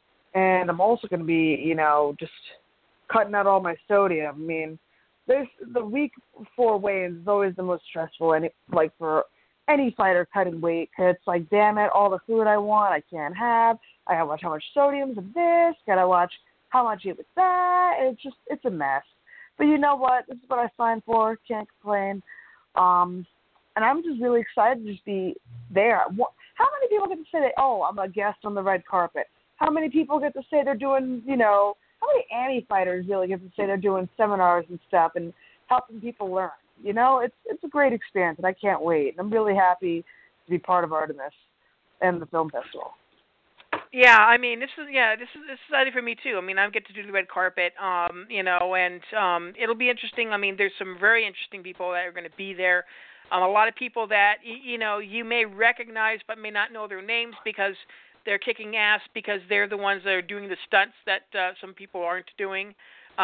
And I'm also going to be, you know, just cutting out all my sodium. I mean, There's the week before weigh-ins is always the most stressful, and like for any fighter cutting weight, 'cause it's like, damn it, all the food I want I can't have. I gotta watch how much sodium's in this. Gotta watch how much you eat with that. It's just it's a mess. But you know what? This is what I signed for. Can't complain. Um, and I'm just really excited to just be there. How many people get to say that? Oh, I'm a guest on the red carpet. How many people get to say they're doing, you know? How many anti-fighters really get to say they're doing seminars and stuff and helping people learn? You know, it's it's a great experience, and I can't wait. And I'm really happy to be part of Artemis and the film festival. Yeah, I mean, this is yeah, this is this is exciting for me too. I mean, I get to do the red carpet, um, you know, and um, it'll be interesting. I mean, there's some very interesting people that are going to be there. Um, a lot of people that you know you may recognize but may not know their names, because they're kicking ass, because they're the ones that are doing the stunts that uh, some people aren't doing.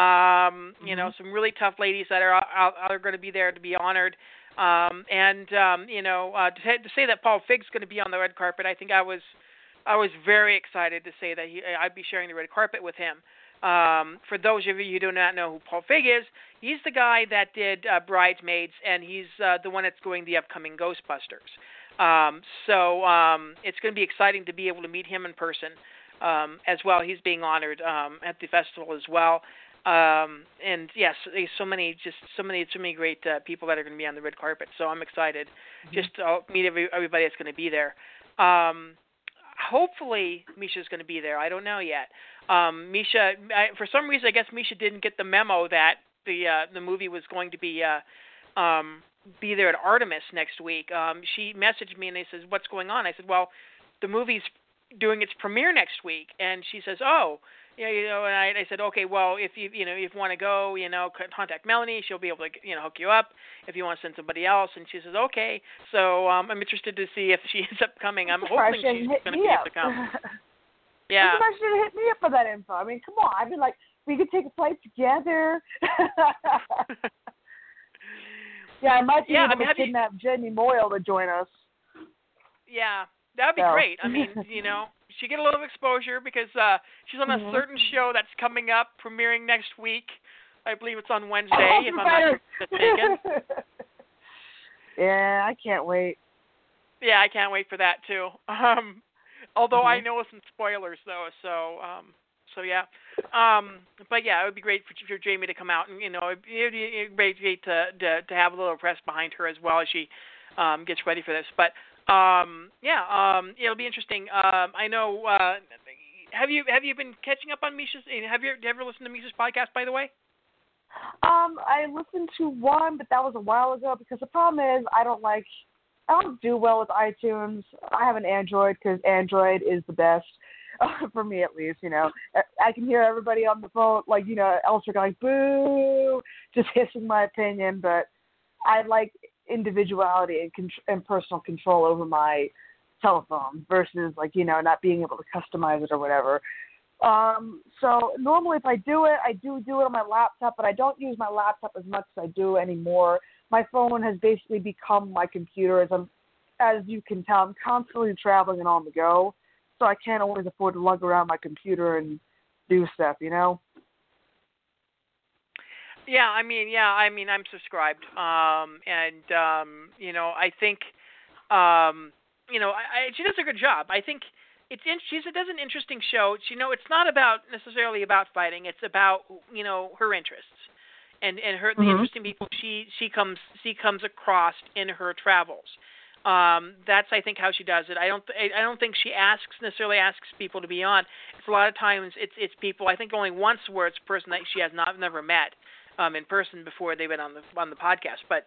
Um, you know, some really tough ladies that are are, are going to be there to be honored. Um, and um, you know, uh, to, to say that Paul Figg's going to be on the red carpet, I think I was I was very excited to say that he, I'd be sharing the red carpet with him. Um, for those of you who do not know who Paul Figg is, he's the guy that did uh, Bridesmaids, and he's uh, the one that's doing the upcoming Ghostbusters. Um, so um, it's going to be exciting to be able to meet him in person um, as well. He's being honored um, at the festival as well. Um, and yes, there's so many, just so many, so many great uh, people that are going to be on the red carpet. So I'm excited mm-hmm. just to meet every, everybody that's going to be there. Um, hopefully, Misha's going to be there. I don't know yet. Um, Misha, I, for some reason, I guess Misha didn't get the memo that the uh, the movie was going to be. Uh, um, be there at Artemis next week. Um, she messaged me and they says, what's going on? I said, well, the movie's doing its premiere next week. And she says, oh, yeah, you know, and I, I said, okay, well, if you, you know, if you want to go, you know, contact Melanie. She'll be able to, you know, hook you up if you want to send somebody else. And she says, okay. So um, I'm interested to see if she ends up coming. I'm hoping she's going to be able to come. Yeah. You guys should have hit me up for that info. I mean, come on. I'd be like, we could take a flight together. Yeah, I might be yeah, able I mean, to kidnap you... Jenny Moyle to join us. Yeah, that would be so. great. I mean, you know, she get a little exposure because uh, she's on a mm-hmm. certain show that's coming up, premiering next week. I believe it's on Wednesday, if I'm not mistaken. Yeah, I can't wait. Yeah, I can't wait for that too. Um, although mm-hmm. I know some spoilers though, so um, so yeah. Um, but yeah, it would be great for, for Jamie to come out, and you know, it'd, it'd be great to, to to have a little press behind her as well as she um, gets ready for this. But um, yeah, um, it'll be interesting. Um, I know. Uh, have you have you been catching up on Misha's? Have you, have you ever listened to Misha's podcast, by the way? Um, I listened to one, but that was a while ago because the problem is I don't like, I don't do well with iTunes. I have an Android because Android is the best, uh, for me at least, you know. I can hear everybody on the phone, like, you know, Elsa going, boo, just hissing my opinion, but I like, individuality and, con- and personal control over my telephone versus like, you know, not being able to customize it or whatever. Um, so normally if I do it, I do do it on my laptop, but I don't use my laptop as much as I do anymore. My phone has basically become my computer. As I'm, as you can tell, I'm constantly traveling and on the go, so I can't always afford to lug around my computer and do stuff, you know? Yeah, I mean, yeah, I mean, I'm subscribed, um, and um, you know, I think, um, you know, I, I, she does a good job. I think it's in, she does an interesting show. She, you know, it's not about necessarily about fighting. It's about, you know, her interests and and her Mm-hmm. the interesting people she she comes she comes across in her travels. Um, that's I think how she does it. I don't th- I don't think she asks necessarily asks people to be on. It's a lot of times it's it's people. I think only once where it's a person that she has not never met um, in person before they've been on the on the podcast. But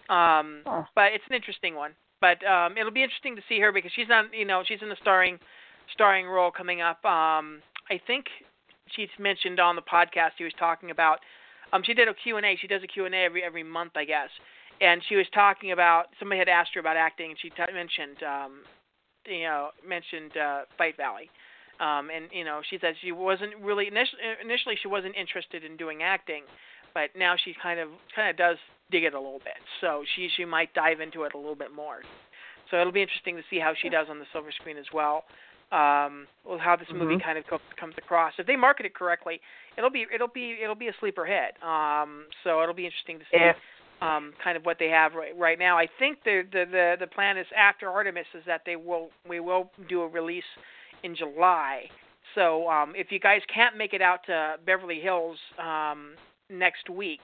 um, oh. but it's an interesting one. But um, it'll be interesting to see her because she's not you know she's in a starring starring role coming up. Um, I think she's mentioned on the podcast he was talking about. Um, she did a Q and A. She does a Q and A every every month, I guess. And she was talking about somebody had asked her about acting, and she t- mentioned, um, you know, mentioned uh, Fight Valley, um, and you know, she said she wasn't really initially, initially she wasn't interested in doing acting, but now she kind of kind of does dig it a little bit, so she she might dive into it a little bit more. So it'll be interesting to see how she does on the silver screen as well. Um, well, how this movie Mm-hmm. kind of co- comes across. If they market it correctly, it'll be it'll be it'll be a sleeper hit. Um, so it'll be interesting to see. If Um, kind of what they have right, right now. I think the, the the the plan is after Artemis is that they will we will do a release in July. So um, if you guys can't make it out to Beverly Hills um, next week,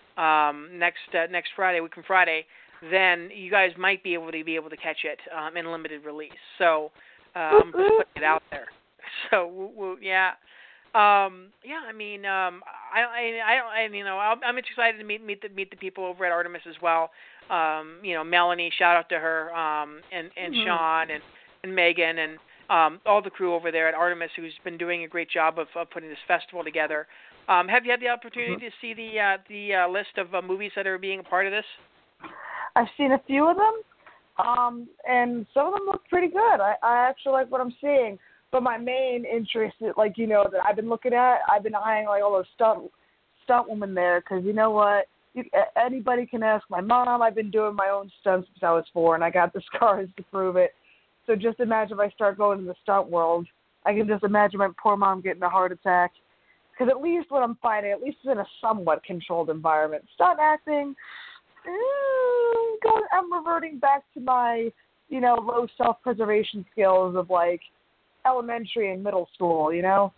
um, next uh, next Friday, week from Friday, then you guys might be able to be able to catch it um, in limited release. So uh, I'm just putting it out there. So we'll, we'll, yeah. Um, yeah, I mean, um, I, I, I, I, you know, I'm, I'm excited to meet meet the meet the people over at Artemis as well. Um, you know, Melanie, shout out to her, um, and and Mm-hmm. Sean and, and Megan and um, all the crew over there at Artemis who's been doing a great job of, of putting this festival together. Um, have you had the opportunity Mm-hmm. to see the uh, the uh, list of uh, movies that are being a part of this? I've seen a few of them, um, and some of them look pretty good. I, I actually like what I'm seeing. But my main interest, like, you know, that I've been looking at, I've been eyeing, like, all those stunt, stunt women there because, you know what, you, anybody can ask my mom. I've been doing my own stunts since I was four, and I got the scars to prove it. So just imagine if I start going in the stunt world. I can just imagine my poor mom getting a heart attack. Because at least what I'm finding, at least it's in a somewhat controlled environment. Stunt acting, mm, go, I'm reverting back to my, you know, low self-preservation skills of, like, elementary and middle school, you know?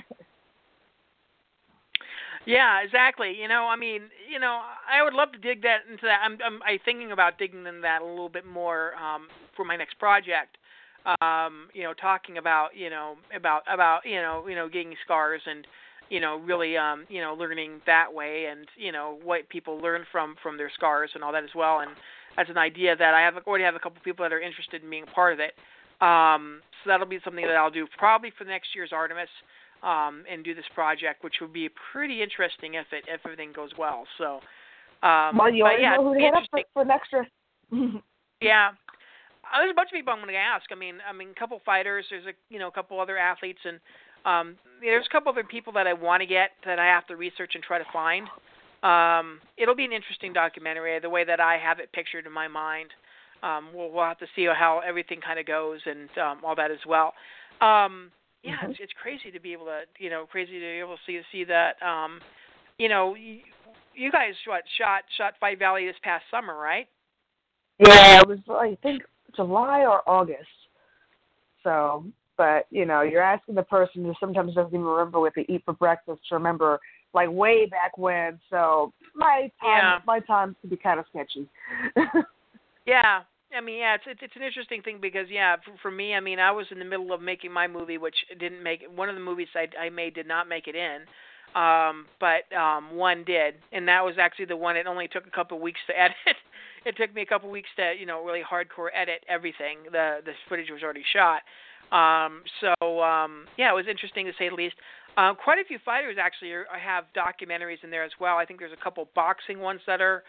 Yeah, exactly. You know, I mean, you know, I would love to dig that into that. I'm, I'm, I'm thinking about digging into that a little bit more um, for my next project. Um, you know, talking about, you know, about about you know, you know, getting scars and, you know, really, um, you know, learning that way and, you know, what people learn from from their scars and all that as well. And that's an idea that I have already have a couple of people that are interested in being a part of it. Um, so that'll be something that I'll do probably for next year's Artemis, um, and do this project, which would be pretty interesting if it if everything goes well. So, um, well, you but already yeah, know who to hit up for, for next year. yeah, uh, there's a bunch of people I'm going to ask. I mean, I mean, a couple fighters. There's a you know a couple other athletes, and um, there's a couple other people that I want to get that I have to research and try to find. Um, it'll be an interesting documentary, the way that I have it pictured in my mind. Um, we'll, we'll have to see how everything kind of goes and um, all that as well. Um, yeah, Mm-hmm. it's, it's crazy to be able to, you know, crazy to be able to see see that. Um, you know, you, you guys what shot shot Fight Valley this past summer, right? Yeah, it was I think July or August. So, but you know, you're asking the person who sometimes doesn't even remember what they eat for breakfast to remember, like way back when. So my time, Yeah. my times can be kind of sketchy. Yeah, I mean, yeah, it's it's, it's an interesting thing because yeah, for, for me, I mean, I was in the middle of making my movie, which didn't make one of the movies I, I made did not make it in, um, but um, one did, and that was actually the one. It only took a couple of weeks to edit. It took me a couple of weeks to you know really hardcore edit everything. The the footage was already shot. Um, so um, yeah, it was interesting to say the least. Uh, quite a few fighters actually are, have documentaries in there as well. I think there's a couple boxing ones that are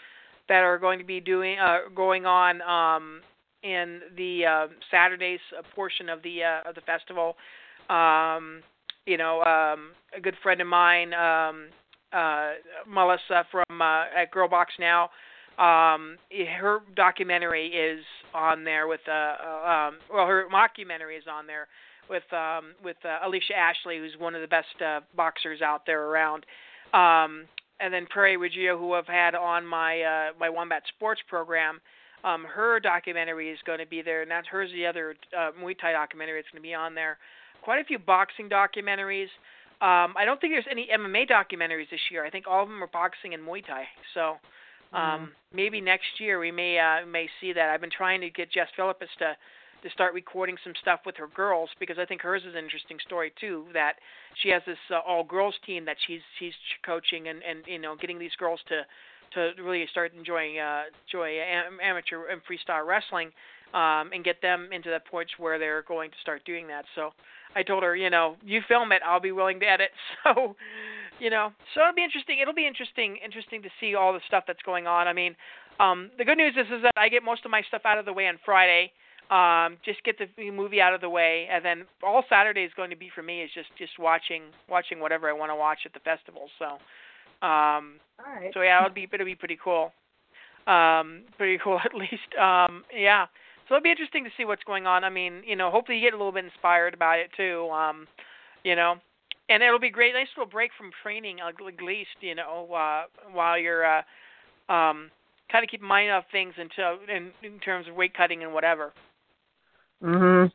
that are going to be doing uh, going on um, in the uh, Saturday's portion of the uh, of the festival. Um, you know, um, a good friend of mine, um, uh, Melissa from uh, at Girl Box Now. Um, her documentary is on there with uh, um, well, her mockumentary is on there with um, with uh, Alicia Ashley, who's one of the best uh, boxers out there around. Um, and then Prairie Reggio, who I've had on my uh, my Wombat Sports program, um, her documentary is going to be there, and that's hers. The other uh, Muay Thai documentary that's going to be on there. Quite a few boxing documentaries. Um, I don't think there's any M M A documentaries this year. I think all of them are boxing and Muay Thai. So. Um, mm-hmm. Maybe next year we may uh, may see that. I've been trying to get Jess Philippus to to start recording some stuff with her girls, because I think hers is an interesting story too. That she has this uh, all girls team that she's she's coaching, and, and you know getting these girls to to really start enjoying uh, enjoy am- amateur and freestyle wrestling, um, and get them into the point where they're going to start doing that. So I told her, you know, you film it, I'll be willing to edit. So. You know, so it'll be interesting. It'll be interesting, interesting to see all the stuff that's going on. I mean, um, the good news is, is that I get most of my stuff out of the way on Friday. Um, just get the movie out of the way, and then all Saturday is going to be for me is just, just watching, watching whatever I want to watch at the festival. So, um, all right. So yeah, it'll be, it'll be pretty cool. Um, pretty cool at least. Um, yeah. So it'll be interesting to see what's going on. I mean, you know, hopefully you get a little bit inspired about it too. Um, you know. And it'll be great, nice little break from training, at least, you know, uh, while you're uh, um, kind of keep mind off things until in, in terms of weight cutting and whatever. Mhm.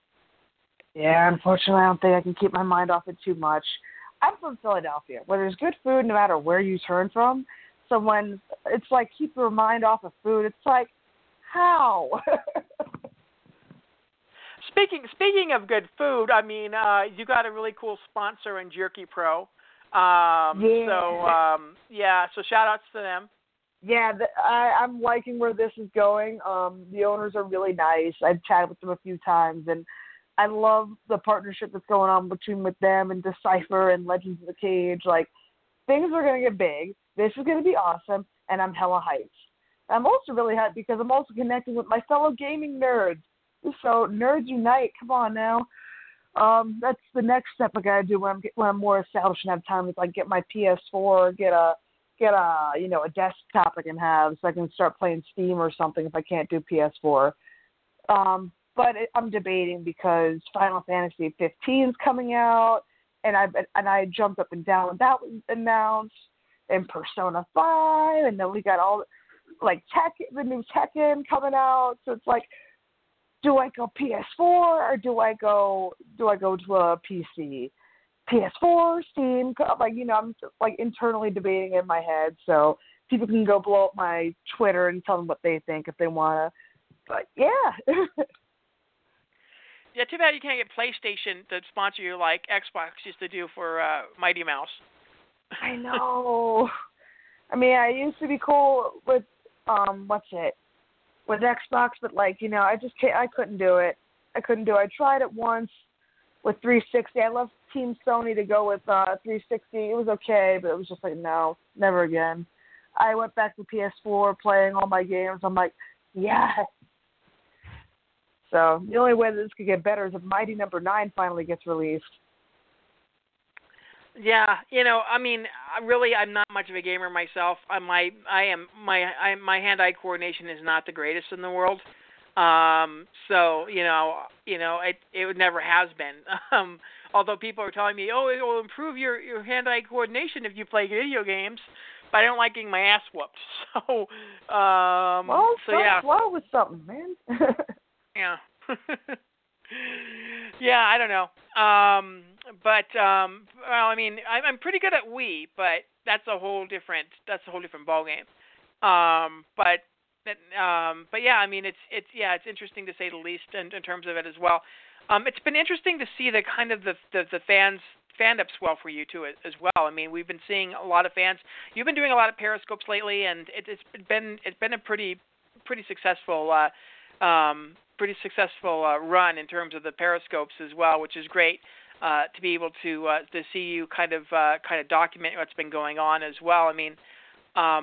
Yeah, unfortunately, I don't think I can keep my mind off it too much. I'm from Philadelphia, where there's good food no matter where you turn from. So when it's like keep your mind off of food, it's like, how? Speaking speaking of good food, I mean, uh, you got a really cool sponsor in Jerky Pro. Um, yeah. So um, yeah, so shout outs to them. Yeah, the, I, I'm liking where this is going. Um, the owners are really nice. I've chatted with them a few times, and I love the partnership that's going on between with them and Decipher and Legends of the Cage. Like, things are going to get big. This is going to be awesome, and I'm hella hyped. I'm also really hyped because I'm also connecting with my fellow gaming nerds. So Nerds Unite, come on now. Um, that's the next step I gotta do when I'm when I'm more established and have time. Is like get my P S four, get a get a you know a desktop I can have so I can start playing Steam or something if I can't do P S four. Um, but it, I'm debating because Final Fantasy fifteen is coming out, and I and I jumped up and down when that was announced, and Persona five, and then we got all like Tech the new Tekken coming out. So it's like, do I go P S four or do I go do I go to a P C? P S four, Steam, like you know, I'm like internally debating in my head. So people can go blow up my Twitter and tell them what they think if they wanna. But yeah. Yeah, too bad you can't get PlayStation to sponsor you like Xbox used to do for uh, Mighty Mouse. I know. I mean, I used to be cool with um, what's it? with Xbox, but like, you know, I just can't, I couldn't do it. I couldn't do it. I tried it once with three sixty. I left Team Sony to go with uh, three sixty. It was okay, but it was just like, no, never again. I went back to P S four, playing all my games. I'm like, yeah. So the only way that this could get better is if Mighty Number Nine finally gets released. Yeah, you know, I mean, I really, I'm not much of a gamer myself. I my, I am my, I, my hand-eye coordination is not the greatest in the world. Um, so you know, you know, it it never has been. Um, although people are telling me, oh, it will improve your your hand-eye coordination if you play video games, but I don't like getting my ass whooped. So, um, well, so yeah, slow with something, man. yeah. Yeah, I don't know. Um, but um, well, I mean, I'm, I'm pretty good at Wii, but that's a whole different that's a whole different ballgame. Um, but um, but yeah, I mean, it's it's yeah, it's interesting to say the least in, in terms of it as well. Um, it's been interesting to see the kind of the the, the fans fan up swell for you too as well. I mean, we've been seeing a lot of fans. You've been doing a lot of periscopes lately, and it, it's been it's been a pretty pretty successful. Uh, um, pretty successful uh, run in terms of the periscopes as well, which is great uh, to be able to uh, to see you kind of uh, kind of document what's been going on as well. I mean, um,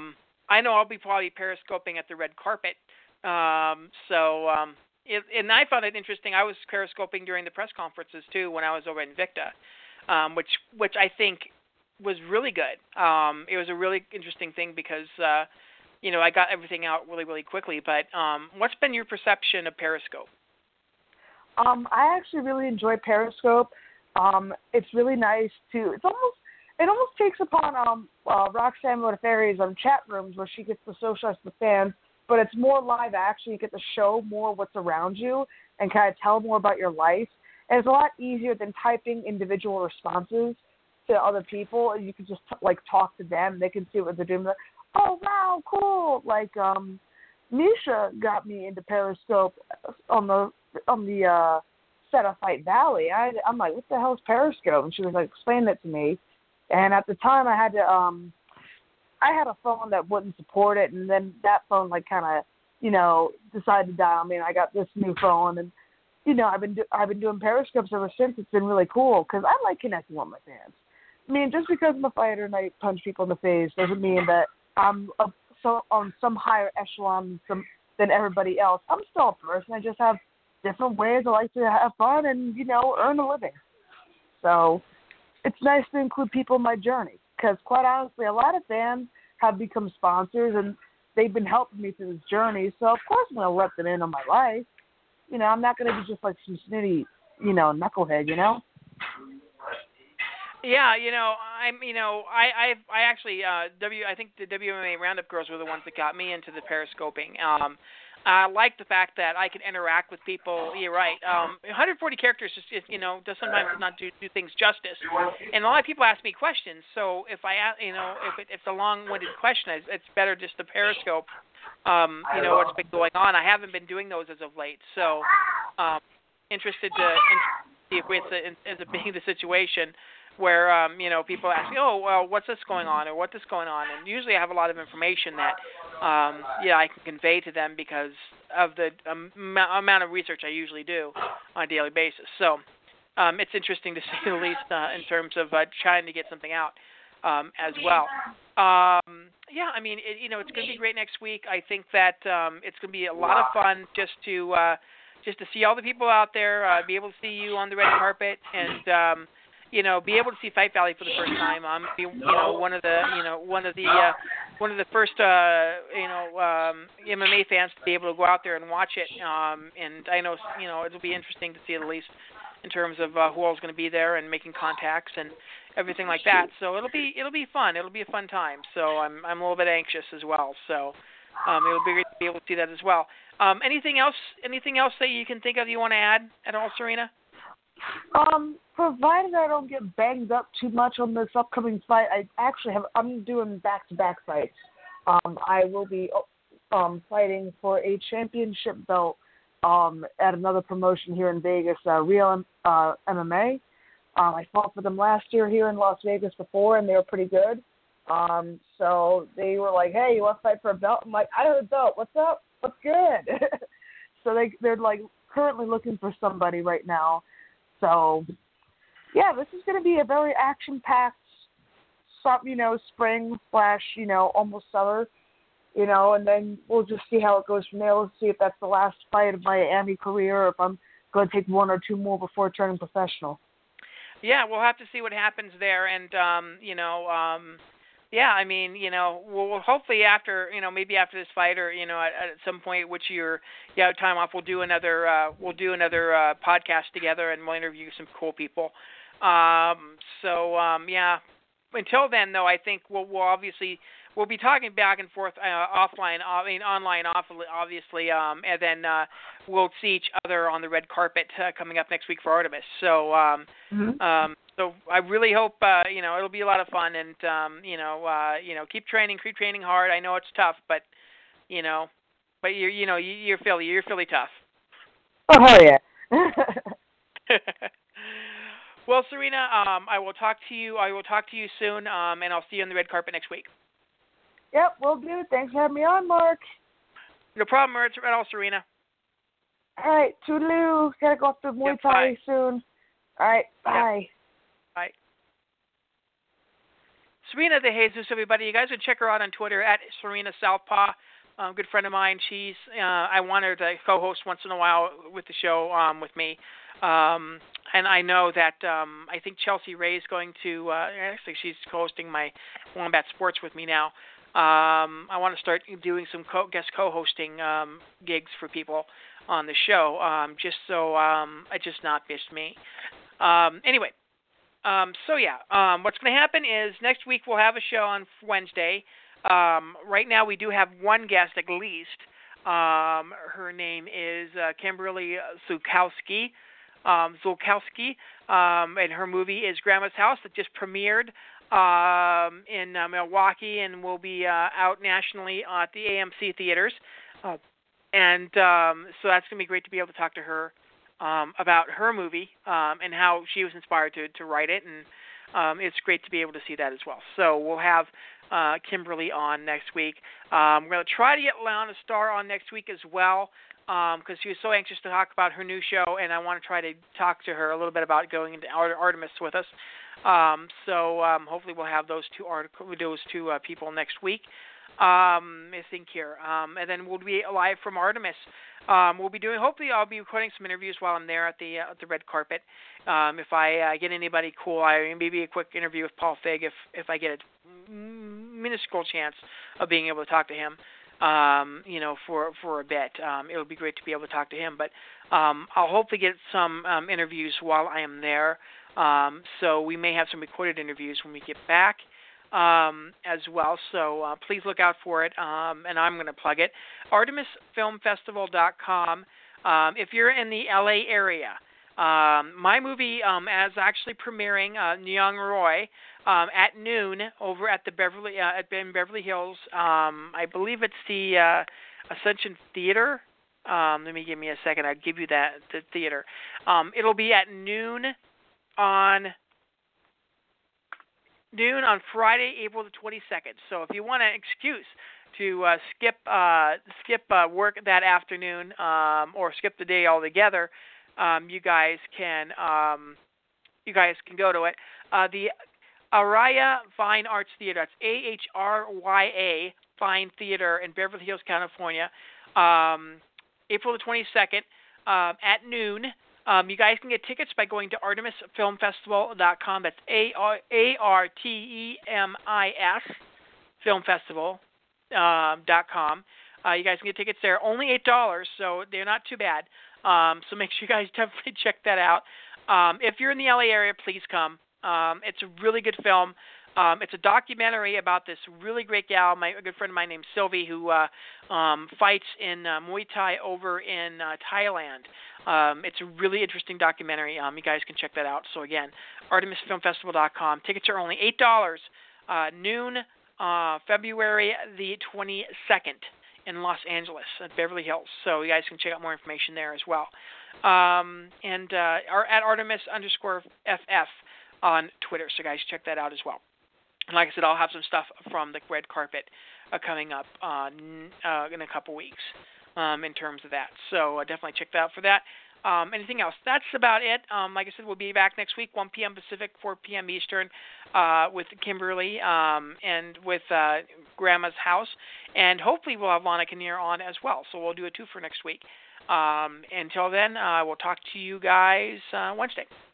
I know I'll be probably periscoping at the red carpet. Um, so, um, it, and I found it interesting. I was periscoping during the press conferences too when I was over in Invicta, um, which which I think was really good. Um, it was a really interesting thing because uh, you know I got everything out really really quickly. But um, what's been your perception of Periscope? Um, I actually really enjoy Periscope. Um, it's really nice to. It's almost it almost takes upon um, uh, Roxanne Modafferi's um, chat rooms where she gets to socialize with fans, but it's more live action. You get to show more what's around you and kind of tell more about your life. And it's a lot easier than typing individual responses to other people. You can just like talk to them. They can see what they're doing. Like, oh wow, cool! Like um, Misha got me into Periscope on the on the uh, set of Fight Valley. I, I'm like, what the hell is Periscope? And she was like, explaining it to me. And at the time, I had to, um, I had a phone that wouldn't support it, and then that phone like kind of, you know, decided to die on me. And I got this new phone, and you know, I've been do- I've been doing Periscopes ever since. It's been really cool because I like connecting with my fans. I mean, just because I'm a fighter and I punch people in the face doesn't mean that I'm a, so on some higher echelon than, some, than everybody else. I'm still a person. I just have different ways I like to have fun and, you know, earn a living. So it's nice to include people in my journey because, quite honestly, a lot of fans have become sponsors and they've been helping me through this journey. So, of course, I'm going to let them in on my life. You know, I'm not going to be just like some snitty, you know, knucklehead, you know? Yeah, you know, I'm, you know, I, I, I actually, uh, W, I think the W M A Roundup girls were the ones that got me into the periscoping. Um, I like the fact that I can interact with people. You're right. Um, one hundred forty characters, just, you know, does sometimes not do, do things justice. And a lot of people ask me questions. So if I, you know, if it, it's a long-winded question, it's, it's better just to periscope. Um, you know what's been going on. I haven't been doing those as of late. So, um, interested to see if it's a, ends up being the situation where um, you know people ask me, oh well, what's this going on or what's this going on, and usually I have a lot of information that um, yeah I can convey to them because of the um, amount of research I usually do on a daily basis. So um, it's interesting to say the least uh, in terms of uh, trying to get something out um, as well. Um, yeah, I mean it, you know it's going to be great next week. I think that um, it's going to be a lot of fun just to uh, just to see all the people out there, uh, be able to see you on the red carpet, and um, you know, be able to see Fight Valley for the first time. I'm, you know, one of the, you know, one of the, uh, one of the first, uh, you know, um, M M A fans to be able to go out there and watch it. Um, and I know, you know, it'll be interesting to see at least in terms of uh, who all's going to be there and making contacts and everything like that. So it'll be, it'll be fun. It'll be a fun time. So I'm, I'm a little bit anxious as well. So um, it'll be great to be able to see that as well. Um, anything else? Anything else that you can think of you want to add at all, Serena? Um, provided I don't get banged up too much on this upcoming fight, I actually have, I'm doing back-to-back fights. Um, I will be um, fighting for a championship belt um, at another promotion here in Vegas, uh, Real uh, M M A. Um, I fought for them last year here in Las Vegas before, and they were pretty good. Um, so they were like, hey, you want to fight for a belt? I'm like, I have a belt. What's up? What's good? So they, they're, like, currently looking for somebody right now. So, yeah, this is going to be a very action-packed, you know, spring slash, you know, almost summer, you know, and then we'll just see how it goes from there. We'll see if that's the last fight of my Miami career or if I'm going to take one or two more before turning professional. Yeah, we'll have to see what happens there. And, um, you know, um, yeah, I mean, you know, we'll hopefully after, you know, maybe after this fight or, you know, at, at some point which you're you have time off, we'll do another, uh, we'll do another uh, podcast together and we'll interview some cool people. Um, so, um, yeah, until then, though, I think we'll, we'll obviously, we'll be talking back and forth uh, offline, I mean, online, obviously, um, and then uh, we'll see each other on the red carpet uh, coming up next week for Artemis. So, um, mm-hmm. um, so I really hope, uh, you know, it'll be a lot of fun, and um, you know, uh, you know, keep training, keep training hard. I know it's tough, but you know, but you're, you know, you're Philly, you're Philly tough. Oh yeah. Well, Serena, um, I will talk to you. I will talk to you soon, um, and I'll see you on the red carpet next week. Yep, will do. Thanks for having me on, Mark. No problem, at all, Serena. All right, toodaloo. Gotta go up to Muay yep, Thai bye. soon. All right, bye. Yep. Bye. Serena De Jesus, everybody. You guys can check her out on Twitter at Serena Southpaw. Um, good friend of mine. She's uh, I want her to co-host once in a while with the show um, with me. Um, and I know that um, I think Chelsea Ray is going to uh, actually she's co-hosting my Wombat Sports with me now. Um, I want to start doing some co- guest co-hosting um, gigs for people on the show, um, just so um, I just not miss me. Um, anyway, um, so yeah, um, what's going to happen is next week we'll have a show on Wednesday. Um, right now we do have one guest at least. Um, her name is uh, Kimberly Zulkowski. Um, Zulkowski, um, and her movie is Grandma's House that just premiered um, in uh, Milwaukee and will be uh, out nationally at the A M C theaters. Uh, and um, so that's going to be great to be able to talk to her um, about her movie um, and how she was inspired to, to write it. And um, it's great to be able to see that as well. So we'll have uh, Kimberly on next week. Um, we're going to try to get Lana Starr on next week as well, because um, she was so anxious to talk about her new show, and I want to try to talk to her a little bit about going into Artemis with us. Um, so um, hopefully we'll have those two article, those two uh, people next week. Um, I think here, um, and then we'll be live from Artemis. Um, we'll be doing. Hopefully, I'll be recording some interviews while I'm there at the uh, at the red carpet. Um, if I uh, get anybody cool, I maybe a quick interview with Paul Feig if if I get a minuscule chance of being able to talk to him. Um, you know, for for a bit. Um, it would be great to be able to talk to him, but um, I'll hopefully get some um, interviews while I am there. Um, so we may have some recorded interviews when we get back um, as well. So uh, please look out for it, um, and I'm going to plug it. Artemis Film Festival dot com. Um, if you're in the L A area, um, my movie um, is actually premiering uh, Nyang Roy. Um, at noon over at the Beverly uh, at in Beverly Hills. Um, I believe it's the uh, Ascension Theater. Um, let me give me a second. I'll give you that the theater. Um, it'll be at noon on noon on Friday, April the twenty-second. So if you want an excuse to uh, skip uh, skip uh, work that afternoon um, or skip the day altogether, um, you guys can um, you guys can go to it. Uh, the Araya Fine Arts Theater. That's A H R Y A Fine Theater in Beverly Hills, California. Um, April the twenty-second um, at noon. Um, you guys can get tickets by going to Artemis Film Festival dot com. That's A R T E M I S Film Festival dot com. Uh, you guys can get tickets there. Only eight dollars, so they're not too bad. Um, so make sure you guys definitely check that out. Um, if you're in the L A area, please come. Um, it's a really good film. Um, it's a documentary about this really great gal, my a good friend of mine named Sylvie, who uh, um, fights in uh, Muay Thai over in uh, Thailand. Um, it's a really interesting documentary. Um, you guys can check that out. So again, Artemis Film Festival dot com. Tickets are only eight dollars. Uh, noon, uh, February the twenty-second in Los Angeles at Beverly Hills. So you guys can check out more information there as well. Um, and uh, are at Artemis underscore F F. On Twitter, so guys check that out as well. And like I said, I'll have some stuff from the red carpet uh, coming up uh, n- uh, in a couple weeks um, in terms of that. So uh, definitely check that out for that. Um, anything else? That's about it. Um, like I said, we'll be back next week, one p.m. Pacific, four p.m. Eastern, uh, with Kimberly um, and with uh, Grandma's House. And hopefully we'll have Lana Kinnear on as well. So we'll do a two for next week. Um, until then, uh, we'll talk to you guys uh, Wednesday.